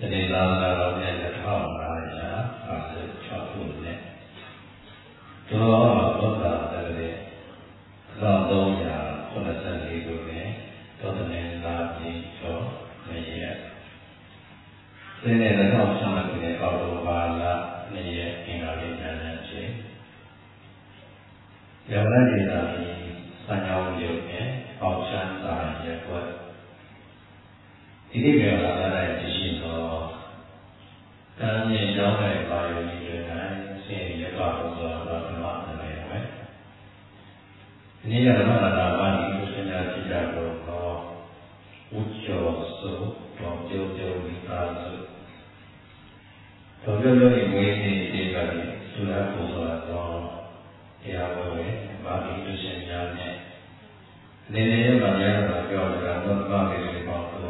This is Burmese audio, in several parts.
Jadi lalu dia ketahui bahaya, ada campurnya. Kalau kita dari lalunya pada saat itu ni, totalnya lagi jauh ni. Ini adalah sama dengan kalau bala ni tinggal di dalam je. Yang lain dari sanyau je, option saya buat. Ini biarlah ada di sini. Kami jauh dari bayu ini dengan sini kalau sudah lama dengan. Ini adalah ada itu sebenarnya tidak berlaku. Ucap su, jauh dikasih. Kalau ini tidak sudah berlaku, ya boleh bagi itu sebenarnya. Ini banyak kalau dalam bagi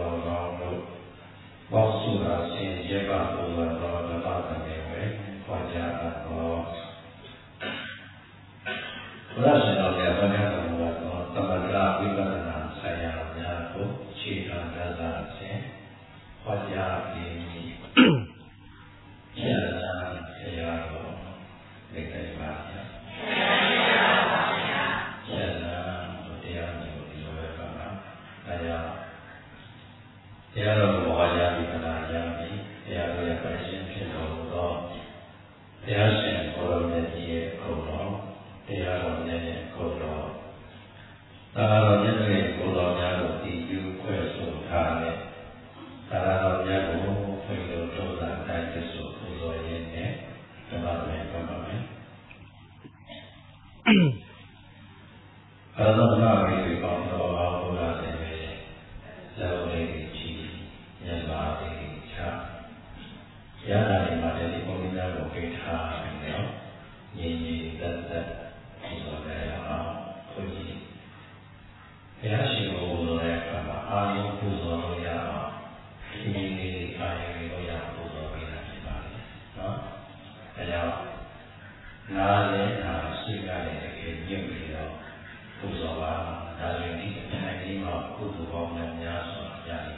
waktu hasil jika bulan Ramadan ini wajah Allah. Rasulullah banyak membuat tempat ibadah saya mengaku cita dasar wajah ini jalan saya dekat banyak jalan dia menjual saya dia wajah di mana yang dia berasal dari dia seorang dia kuno dia orang kuno kalau dia kunonya itu kuesu kane kalau dia kuno itu tak kuesu kuno ini kemarin kalau orang itu kalau orang ini lalu yang baik cak, ya dari mana di komunitas kita ini tetap budaya kunci. Ya siapa budaya apa budaya ini budaya budaya kita, ya nale sigale kenyang budaya dari ini mah budaya yang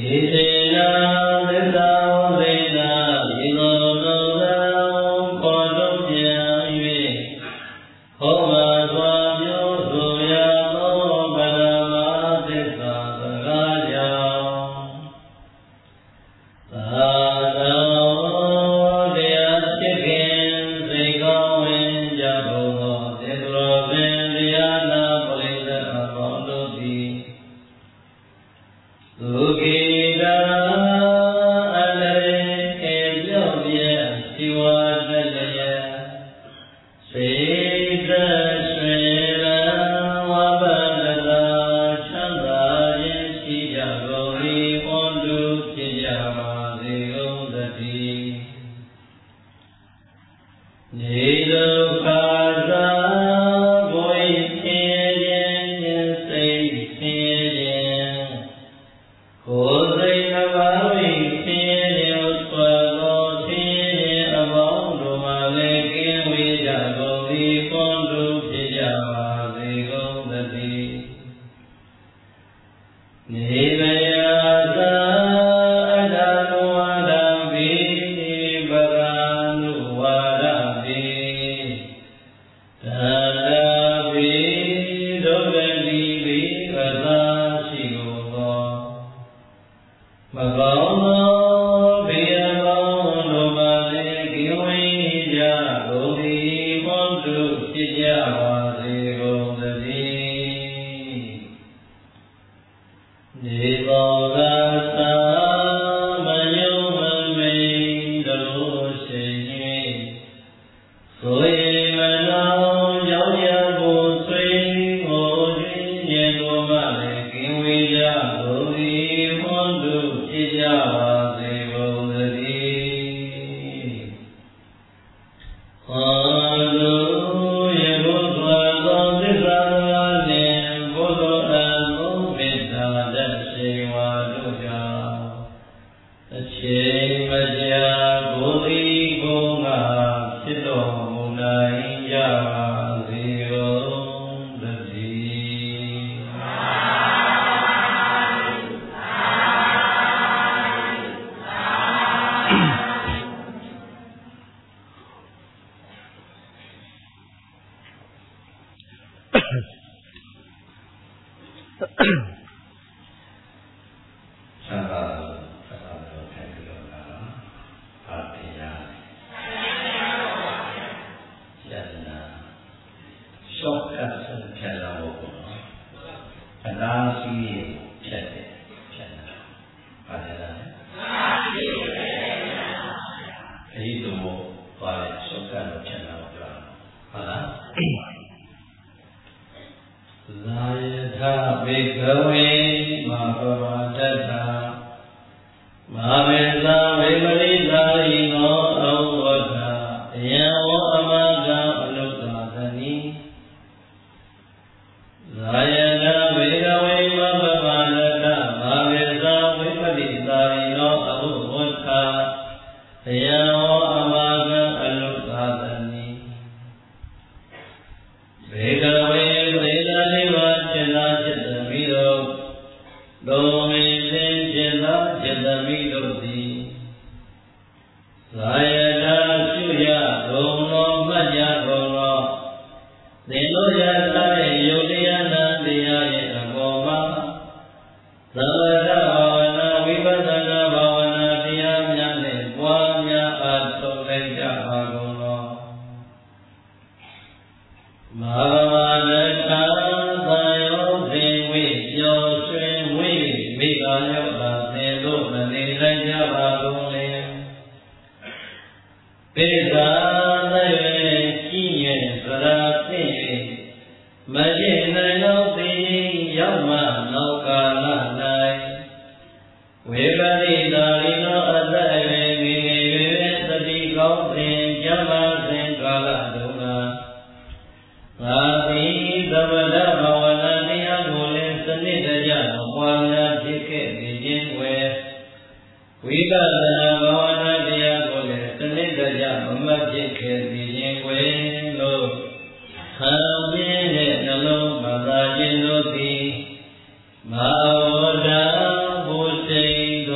Mawada Bhusain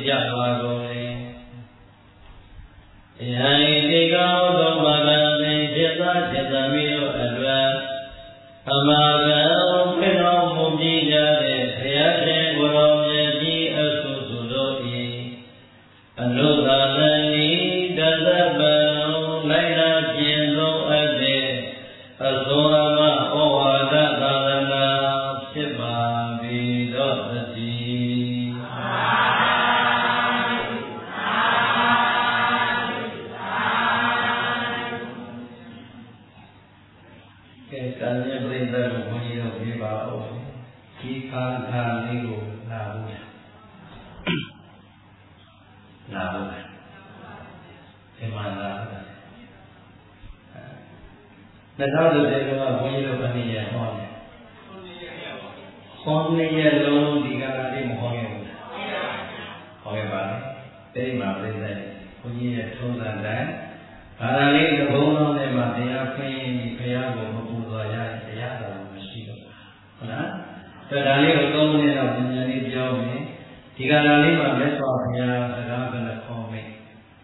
ကြပါကုန်လေယဟန်ဒီကောသောဘာဂသေจิตသာจิตသမီးတို့အတွက်အမှားကံဖိတော်မူပြီးကြတဲ့ဘုရားရှင်ကိုယ်တော်မြတ်ကြီးအဆုစုတို့၏အနုသာလနိတသဗ္ဗံလိုက်နာကျင့်သုံးအပ်တဲ့အစွမ်းအမဩဝါဒသာသနာဖြစ်ပါပြီတော့သတိကံရဲ့ပြိဿကိုဘုန်းကြီးတို့ပြပါဦးဒီကာလလေးကိုလာဘူးလာဘူးဒီမှာလာဘူး2010ကဘုန်းကြီးတို့ကနေရဟောတယ်ခေါင်းနှစ်ရက်လုံးဒီကာလလေးမဟောခဲ့ဘူးဟောခဲ့ပါလေအဲဒီမှာပြိဿဘုန်းကြီးရဲ့ထုံးစံတိုင်းဘာသာလေးသဘုံတော်နဲ့မှတရားခွင့်ဘုရားကိုမပူဇော်ရရင်တရားတော်မရှိတော့ဘူးဟုတ်လားဒါလေးကို3မိနစ်လောက်ဉာဏ်လေးပြောမယ်ဒီကာလလေးမှာမြတ်စွာဘုရားစကားကလည်းခေါ်မယ်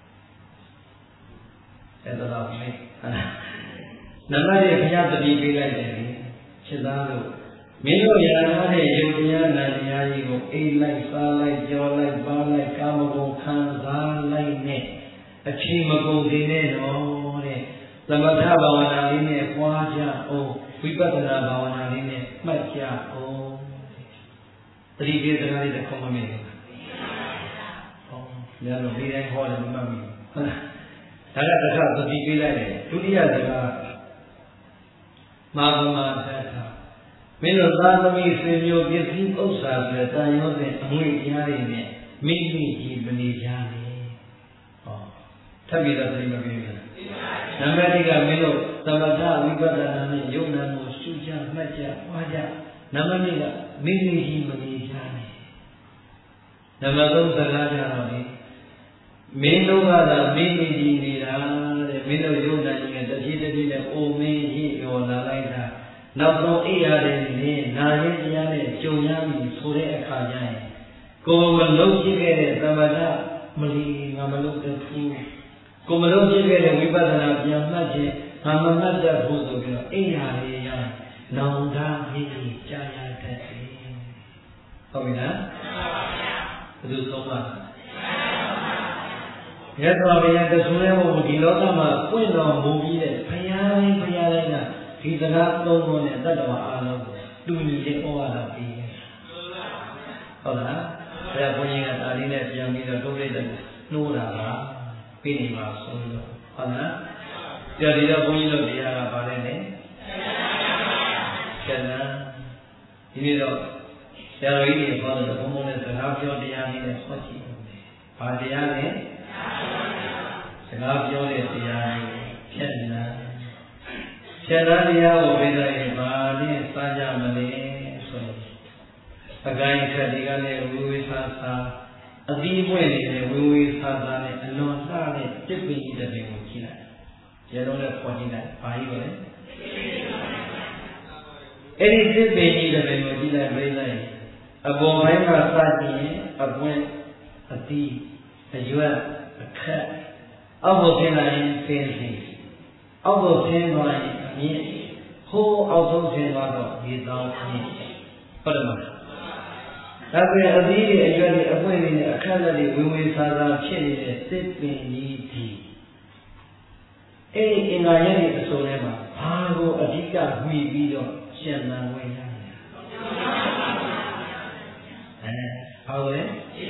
အဲ့ဒါတော့မယ်ဟုတ်လားနံပါတ်1ဘုရားတတိပေးလိုက်တယ်ခြေသားလို့မင်းတို့ရထားတဲ့ယုတ်တရားနာတရားကြီးကိုအိမ်လိုက်စားလိုက်ကြောလိုက်ပါလိုက်ကာမဂုဏ်ခံစားလိုက်နဲ့အချိန်မကုန်သေးနဲ့တော့တဲ့သမထဘာဝနာလေးနဲ့ပွားကြအောင်ဝိပဿနာဘာဝနာလေးနဲ့မှတ်ကြအောင်တတိပိစကားလေးတစ်ခုမှမမေ့ဘူးဟောညတော့ဒီတိုင်းဟောတယ်မမှတ်ဘူးဟုတ်လားဒါကတစ်ခါတတိပိလိုက်တယ်ဒုတိယစကားမာဂမသတ္ထမင်းတို့သာသမီဆွေမျိုးပစ္စည်းဥစ္စာဆိုတဲ့တန်ရောတဲ့အမွေတရားတွေနဲ့မိမိကြီးမနေကြနဲ့ဟောထပ်ပြီးတော့သိမပြေဘူးနံပါတ်1ကမင်းတို့သမထဝိပဿနာနဲ့ယုံနာကိုရှုကြမှတ်ကြပွားကြနံပါတ်2ကမိမိကြီးမနေကြနဲ့နံပါတ်3စကားကြတော့လေမင်းတို့ကသာမိမိကြီးနေတာတဲ့မင်းတို့ယုံနာကြီးနဲ့တတိတတိနဲ့အိုမင်းကြီးရောလာလိုက်တာနောက်ဆုံးအိယာတဲ့နေနာရင်တရားနဲ့ကြုံရပြီဆိုတဲ့အခါကျရင်ကိုယ်မလုံးကြည့်ခဲ့တဲ့သမထမလီငါမလုံးတတ်ဘူးကိုယ်မလုံးကြည့်ခဲ့တဲ့ဝိပဿနာပြန်မှတ်ခြင်းငါမမှတ်တတ်ဘူးဆိုပြီးတော့အိယာလေးရနောင်တမိကြီးကြာရတတ်တယ်ဟုတ်ပြီလားဘယ်သူဆုံးပါမြတ်စွာဘုရားတဆူရဲဘုံဒီလောကမှာပွင့်တော်မူပြီးတဲ့ဘုရားတိုင်းကဒီစကားသုံးခုနဲ့တတ္တဝါအားလုံးကိုတူညီတဲ့ဩဝါဒပေးတယ်ဟုတ်လားဘုရားဘုန်းကြီးကဒါလေးနဲ့ပြန်ပြီးတော့ဒုက္ခတဲ့နှိုးတာပါပြီးနေမှာဆိုလို့ဟုတ်လားကြည့်ဒီတော့ဘုန်းကြီးတို့တရားကပါလဲနဲ့ကျန်တာဒီနေ့တော့ဆရာတော်ကြီးတွေဟောတဲ့ဘုံဘုံနဲ့စကားပြောတရားလေးနဲ့ဟောကြည့်ဦးမယ်။ဘာတရားလဲစကားပြောတဲ့တရားလေးဖြတ်နာဖြတ်နာတရားကိုပြီးတော့ဘာနဲ့စားကြမလဲဆိုရင်အကိုင်းခက်ဒီကလည်းဝိဝိသသာအသီးပွင့်နေတဲ့ဝိဝိသသာနဲ့အလွန်လှတဲ့တစ်ပင်ကြီးတစ်ပင်ကိုကြည့်လိုက်။ရေလုံးနဲ့ပေါ်ကြည့်လိုက်။ဘာကြီးလဲ။အဲ့ဒီတစ်ပင်ကြီးတစ်ပင်ကိုကြည့်လိုက်ပြီးလိုက်အပေါ်ပိုင်းမှာစကြည့်ရင်အပွင့်အသီးအရွက်အခက်အောက်ကိုဆင်းလာရင်ဆင်းစီအောက်ကိုဆင်းသွားရင်အမြင့်ဟိုးအောက်ဆုံးဆင်းသွားတော့ဒီသောင်းမြင့်ဟုတ်တယ်မလားဒါပေမဲ့အသီးတွေအရွက်တွေအပွင့်တွေနဲ့အခက်တွေဝင်ဝင်စားစားဖြစ်နေတဲ့တစ်ပင်ကြီးဒီအဲ့ဒီအင်္ဂါရဲ့အစုံထဲမှာဘာကိုအဓိကမှီပြီးတော့ရှင်သန်ဝင်ရလဲဘာလို့လဲဒီ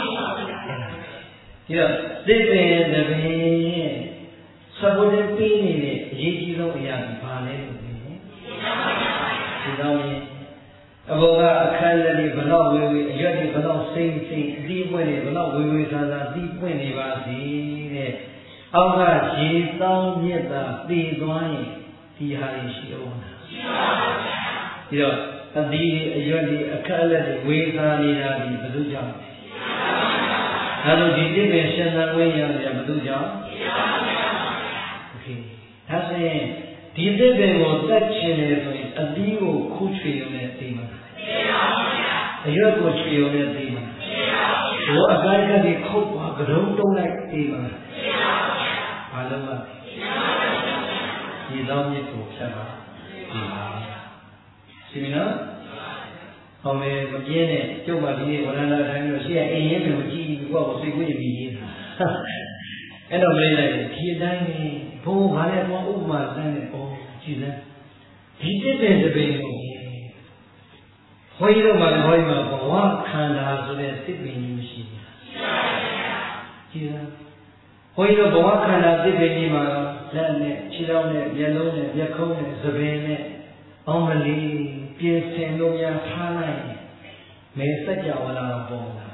တော့သိပင်တပင်ရဲ့သဘောတည်းပြီးနေတဲ့အရေးကြီးဆုံးအရာကဘာလဲလို့ပြောရင်ဒီတော့အဘောကအခက်လက်တွေဘလောက်ဝေဝေအရွက်တွေဘလောက်စိမ့်စိမ့်အသီးပွင့်တွေဘလောက်ဝေဝေစားစားသီးပွင့်နေပါစေတဲ့အောက်ကရေတောင်းမြစ်သာတည်သွားရင်ဒီဟာရှိအောင်ရှိပါပါဘုရားဒီတော့အသီးအရွက်တွေအခက်လက်တွေဝေစားနေတာဒီဘယ်သူကြောင့်ဒါလို့ဒီတိပ္ပယ်ရှင်သန်ဝိညာဉ်ရဘယ်သူကြောင့်โอเคဒါဆိုရင်ဒီတိပ္ပယ်ကိုတက်ချင်တယ်ဆိုရင်အသီးကိုခူးချွေရုံနဲ့သိမှာသိပါပါဘုရားအရွက်ကိုချွေရုံနဲ့သိမှာသိပါပါဘုဘောအကိုင်းကနေခုတ်သွားကရုံးတုံးလိုက်အေးပါဘာလို့လဲဒီတော့မြစ်ကိုဖြတ်ပါဒီပါရှိပြီနော်ဟောမယ်မပြင်းနဲ့ကျုပ်မှဒီနေ့ဝရဏတိုင်းလို့ရှိရအိမ်ရင်းကိုကြည့်ပြီးတော့စိတ်ကိုပြီးရေးတာအဲ့တော့မလေးလိုက်ဒီအတိုင်းဘုံဘာလဲတော့ဥပမာတန်းနဲ့ဩကြည်စမ်းဒီတစ်တဲ့တပင်ကိုဘုန်းကြီးတို့မှာဘဝခန္ဓာဆိုတဲ့တစ်ပင်ကြီးမရှိဘူးကြည်စမ်းဘုန်းကြီးတို့ဘဝခန္ဓာတစ်ပင်ကြီးမှာလက်နဲ့ခြေထောက်နဲ့မျက်လုံးနဲ့မျက်ခုံးနဲ့သပင်နဲ့အောင်မလီပြင်ဆင်လို့များထားလိုက်မဲစัจ java လာပေါ်လာ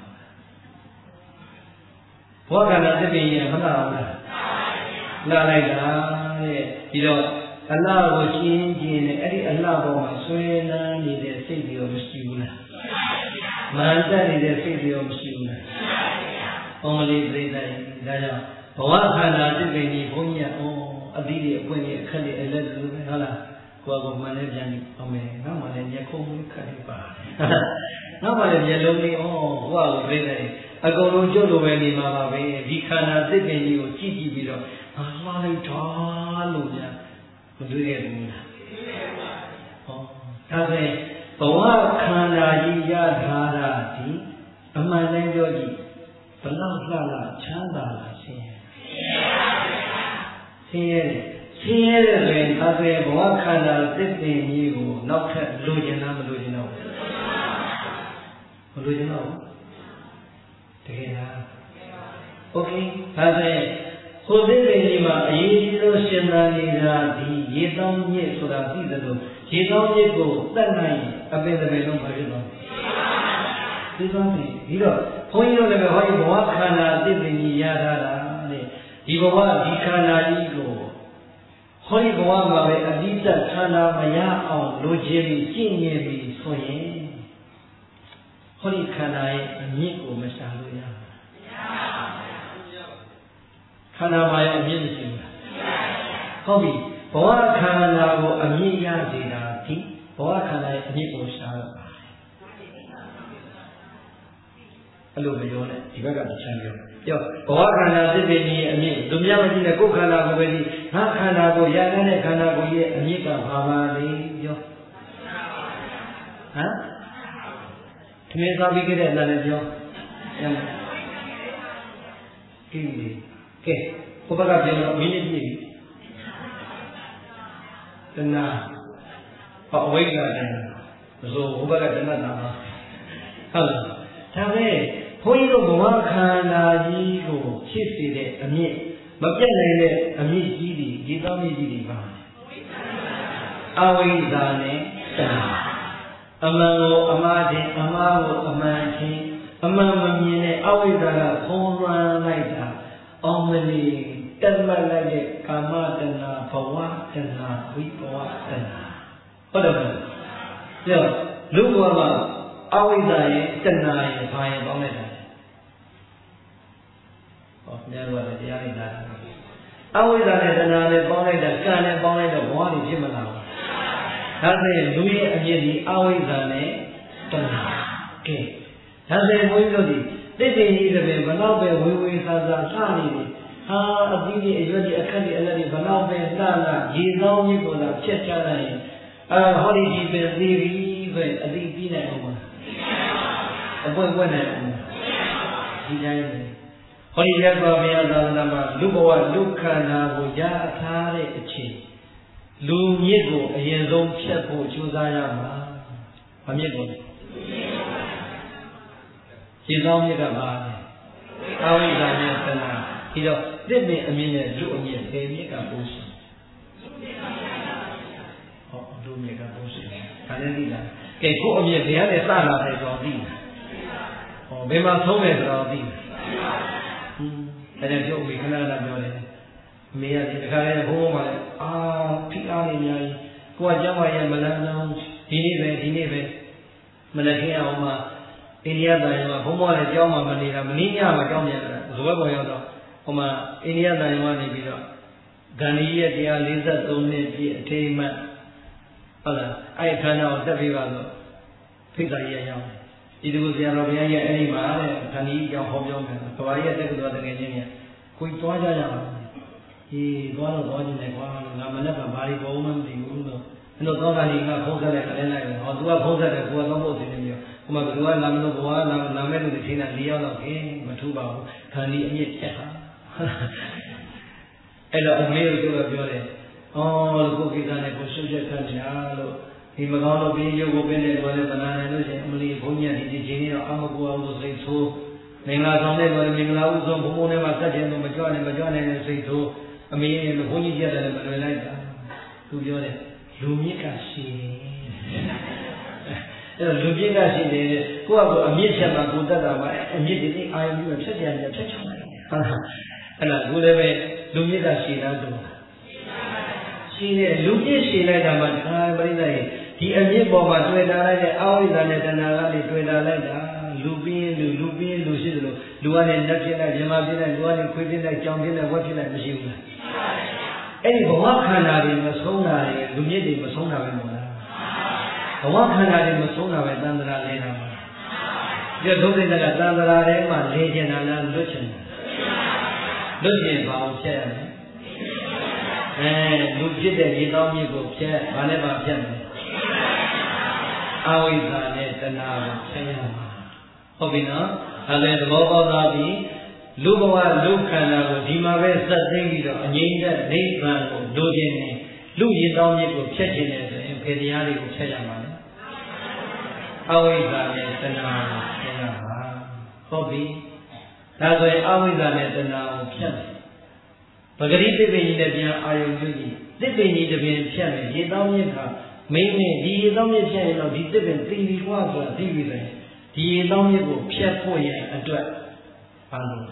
ဘောကနာသတိရင်မလာဘူးလားလာလိုက်တာတဲ့ဒီတော့အလားကိုရှင်းရှင်းနဲ့အဲ့ဒီအလားပေါ်မှာဆွဲလန်းနေတဲ့စိတ်တွေရောမရှိဘူးလားမာနတက်နေတဲ့စိတ်တွေရောမရှိဘူးလားအောင်မလေးပြိဿဒါကြောင့်ဘဝခန္ဓာသတိကြီးဘုန်းကြီးကအတိတွေအပွင့်တွေအခက်တွေအလက်တွေဟုတ်လားကိုယ်ကမှန်လဲပြန်ပြီးအောင်မယ်ငါမှလည်းမျက်ခုံးလေးခတ်ပြီးပါငါမှလည်းမျက်လုံးလေးကိုယ်ကပြိဿအကုန်လုံးကျွတ်လို့ပဲနေမှာပါပဲဒီခန္ဓာသစ်ပင်ကြီးကိုကြည့်ကြည့်ပြီးတော့ဟာမှားလိုက်တာလို့များမတွေ့ခဲ့ဘူးလားဟောဒါဆိုရင်ဘဝခန္ဓာကြီးရထားတာဒီအမှန်တမ်းပြောကြည့်ဘလောက်လှလာချမ်းသာလာဆင်းရဲဆင်းရဲဆင်းရဲတဲ့ဆိုရင်ဒါဆိုရင်ဘဝခန္ဓာသစ်ပင်ကြီးကိုနောက်ထပ်လိုချင်လားမလိုချင်တော့ဘူးမလိုချင်တော့ဘူးတကယ်လားโอเคဒါဆိုရင်ကိုယ်သိပင်ကြီးမှာအရေးကြီးဆုံးရှင်သန်နေတာဒီရေတောင်းမြစ်ဆိုတာသိသလိုရေတောင်းမြစ်ကိုတတ်နိုင်အပင်တစ်ပင်လုံးပါဖြစ်သွားပြီသွားပြီဒီတော့ဘုန်းကြီးတို့လည်းဟောဒီဘဝခန္ဓာသိပင်ကြီးရထားတာတဲ့ဒီဘဝဒီခန္ဓာကြီးကိုဟောဒီဘဝမှာပဲအတိတ်ခန္ဓာမရအောင်လိုချင်ပြီးကျင့်ရပြီးဆိုရင်ဟောဒီခန္ဓာရဲ့အမြင့်ကိုမရှာလို့ရဘူးခန္ဓာမှာရဲ့အမြင့်မရှိဘူးဟုတ်ပြီဘဝခန္ဓာကိုအမြင့်ရစေတာဒီဘဝခန္ဓာရဲ့အမြင့်ကိုရှာတော့အဲ့လိုမပြောနဲ့ဒီဘက်ကတခြားပြောဘဝခန္ဓာသစ်ပင်ကြီးအမြင့်သူများမကြည့်နဲ့ကိုယ်ခန္ဓာကိုပဲကြည့်ငါခန္ဓာကိုရတဲ့ခန္ဓာကိုရဲ့အမြင့်ကဘာပါလဲပြောဟမ်သမင်းစားပြီးခဲ့တဲ့အတိုင်းပြောရမယ်ကြည့်လေကဲဘုဘကပြောတော့မင်းကြီးပြီတဏှာဟောအဝိဇ္ဇာတယ်မဆိုဘုဘကတဏှာတာပါဟုတ်လားဒါပဲဘုန်းကြီးတို့ဘဝခန္ဓာကြီးကိုဖြစ်စေတဲ့အမြင့်မပြတ်နိုင်တဲ့အမြင့်ကြီးတွေဒီသောမြင့်ကြီးတွေပါအဝိဇ္ဇာနဲ့တဏှာအမှန်ကိုအမှားခြင်းအမှားကိုအမှန်ခြင်းအမှန်မမြင်တဲ့အဝိဇ္ဇာကဖုံးလွှမ်းလိုက်တာအောင်မလီတက်မှတ်လိုက်တဲ့ကာမတဏှာဘဝတဏှာဝိဘဝတဏှာဟုတ်တယ်မဟုတ်ပြောလူဘဝမှာအဝိဇ္ဇာရဲ့တဏှာရဲ့ဘာရင်ပေါင်းလိုက်တာဟောမြတ်စွာဘုရားတရားလိုက်တာအဝိဇ္ဇာနဲ့တဏှာနဲ့ပေါင်းလိုက်တာကံနဲ့ပေါင်းလိုက်တော့ဘဝကြီးဖြစ်မလာဘူးဒါဆိုရင်လူရဲ့အမြင့်ဒီအဝိဇ္ဇာနဲ့တဏှာကဲဒါဆိုရင်ဘုန်းကြီးတို့ဒီတိတ်တိတ်ကြီးတဲ့ဘယ်တော့ပဲဝေဝေသာသာလှနေတယ်ဟာအသီးကြီးအရွက်ကြီးအခက်ကြီးအလက်ကြီးဘယ်တော့ပဲလှလာရေသောင်းကြီးကိုလာဖြတ်ချလိုက်ရင်ဟောဒီဒီပဲသေးပြီဆိုရင်အသီးပြီးနိုင်အောင်ပါအပွင့်ပွင့်နိုင်အောင်ဒီတိုင်းပဲဟောဒီလက်ပါဘုရားသာသနာမှာလူဘဝလူခန္ဓာကိုရထားတဲ့အချိန်လူမြစ်ကိုအရင်ဆုံးဖြတ်ဖို့ကြိုးစားရမှာ။အမြစ်ကိုခြေသောမြစ်ကပါလေ။အဝိဇ္ဇာနဲ့တဏှာဒီတော့တစ်ပင်အမြင့်နဲ့လူအမြင့်ဘယ်မြစ်ကပိုးရှိ။ဟောလူမြစ်ကပိုးရှိတယ်။ဒါလည်းသိလား။ကဲကိုအမြင့်ဘယ်ကနေစလာတယ်ဆိုတော့သိလား။ဟောဘယ်မှာဆုံးတယ်ဆိုတော့သိလား။အဲ့ဒါပြောပြီးခဏခဏပြောတယ်။မေရဒီတခါလေးဘုံဘုံမှာလေဖိအားနေများကြီးကိုကကျောင်းမရဲ့မလန်းတော့ဒီနေ့ပဲမနေ့ကအောင်မှအိန္ဒိယတိုင်းမှာဘုံဘုံလည်းကျောင်းမှာမနေတာမင်းညမှာကျောင်းပြန်လာဇွဲပေါ်ရောက်တော့ဟိုမှာအိန္ဒိယတိုင်းမှာနေပြီးတော့ဂန္ဓီရဲ့143နှစ်ပြည့်အထိမ်းမှတ်ဟုတ်လားအဲ့ခန္ဓာကိုတက်ပြီးပါတော့ဖိတ်စာကြီးရောက်တယ်ဒီလိုဆရာတော်ဘုရားရဲ့အဲ့ဒီမှာတဲ့ခန္ဒီကြောင့်ဟောပြောမယ်ကဘာကြီးရဲ့တက္ကသိုလ်တကယ်ချင်းเนี่ยကိုယ်သွားကြရအောင်အေးသွားတော့သွားကြည့်နေကွာငါမနဲ့ကဘာတွေပေါ်မှမသိဘူးလို့အဲ့တော့သောတာကြီးကဖုံးဆက်လိုက်ခလဲလိုက်ဟော तू ကဖုံးဆက်တယ်ကိုကတော့ဖို့အစီအစဉ်မျိုးဟိုမှာဘယ်သူကလာမလို့ဘဝလာမဲ့လူတွေထိနေတာ၄ယောက်လောက်ခင်မထူပါဘူးခန္ဒီအမြင့်ဖြတ်တာအဲ့တော့အမေတို့ကပြောတယ်အော်ကိုကိစ္စနဲ့ကိုရှုပ်ချက်ခတ်နေတာလို့ဒီမကောင်းလို့ပြင်းရုပ်ကိုပြင်းနေတော့လည်းမနာနိုင်လို့ရှိရင်အမလီဘုန်းကြီးကဒီချိန်ကြီးတော့အမကူအောင်လို့စိတ်ဆိုးမင်္ဂလာဆောင်တဲ့တော့မင်္ဂလာဥဆုံးဘုံဘုံထဲမှာဆက်ကျင်လို့မကြွနဲ့တဲ့စိတ်ဆိုးအမေဘုန်းကြီးကြတယ်လည်းမလွယ်လိုက်တာသူပြောတယ်လူမြင့်ကရှိတယ်အဲ့တော့လူမြင့်ကရှိတယ်ကိုယ့်ကအမြင့်ချက်မှာကိုတတ်တာပါအမြင့်ဒီနေ့အာရုံပြီးဖြတ်ကြတယ်ဖြတ်ချလိုက်တယ်ဟုတ်လားအဲ့ဒါကိုလည်းပဲလူမြင့်ကရှိတာဆိုရှိတယ်လူပြည့်ရှိလိုက်တာမှဒါပရိသတ်ရဲ့ဒီအမြင့်ပေါ်မှာတွေ့တာလိုက်တဲ့အဝိဇ္ဇာနဲ့တဏှာကနေတွေ့တာလိုက်တာလူပြင်းလူရှိသလိုလူကနေလက်ဖြစ်လိုက်မြမဖြစ်လိုက်လူကနေခွေးဖြစ်လိုက်ကြောင်ဖြစ်လိုက်ဝက်ဖြစ်လိုက်မရှိဘူးလားအဲ့ဒီဘဝခန္ဓာတွေမဆုံးတာတွေလူမြင့်တွေမဆုံးတာပဲမဟုတ်လားဘဝခန္ဓာတွေမဆုံးတာပဲသံသရာလဲတာပါပြဒုက္ခတွေကသံသရာထဲမှာလဲကျင်တာလားလွတ်ချင်တာလွတ်ချင်ပါအောင်ဖြတ်ရမယ်လူဖြစ်တဲ့ရေတောင်းမြစ်ကိုဖြတ်ဘာနဲ့မှဖြတ်မယ်အဝိဇ္ဇာနဲ့တဏှာကိုဖြတ်ရမှာဟုတ်ပြီနော်ဒါလည်းသဘောပေါက်သွားပြီလူဘဝလူခန္ဓာကိုဒီမှာပဲစက်သိမ်းပြီးတော့အငြိမ့်တဲ့နိဗ္ဗာန်ကိုလိုချင်တယ်လူရေတောင်းမြစ်ကိုဖြတ်ခြင်းနဲ့ဆိုရင်ဖေတရားတွေကိုဖြတ်ရမှာလေအဝိဇ္ဇာနဲ့တဏှာကိုဖြတ်ရမှာဟုတ်ပြီဒါဆိုရင်အဝိဇ္ဇာနဲ့တဏှာကိုဖြတ်တယ်ပဂရိသစ်ပင်ကြီးနဲ့ပြန်အာယုံပြုကြည့်သစ်ပင်ကြီးတစ်ပင်ဖြတ်မယ်ရေတောင်းမြစ်ကမင်းနဲ့ဒီရေတောင်းမြစ်ဖြတ်ရင်တော့ဒီသစ်ပင်သိပြီကွာဆိုတာသိပြီပဲဒီရေတောင်းမြစ်ကိုဖြတ်ဖို့ရဲ့အတွက်ဘာလို့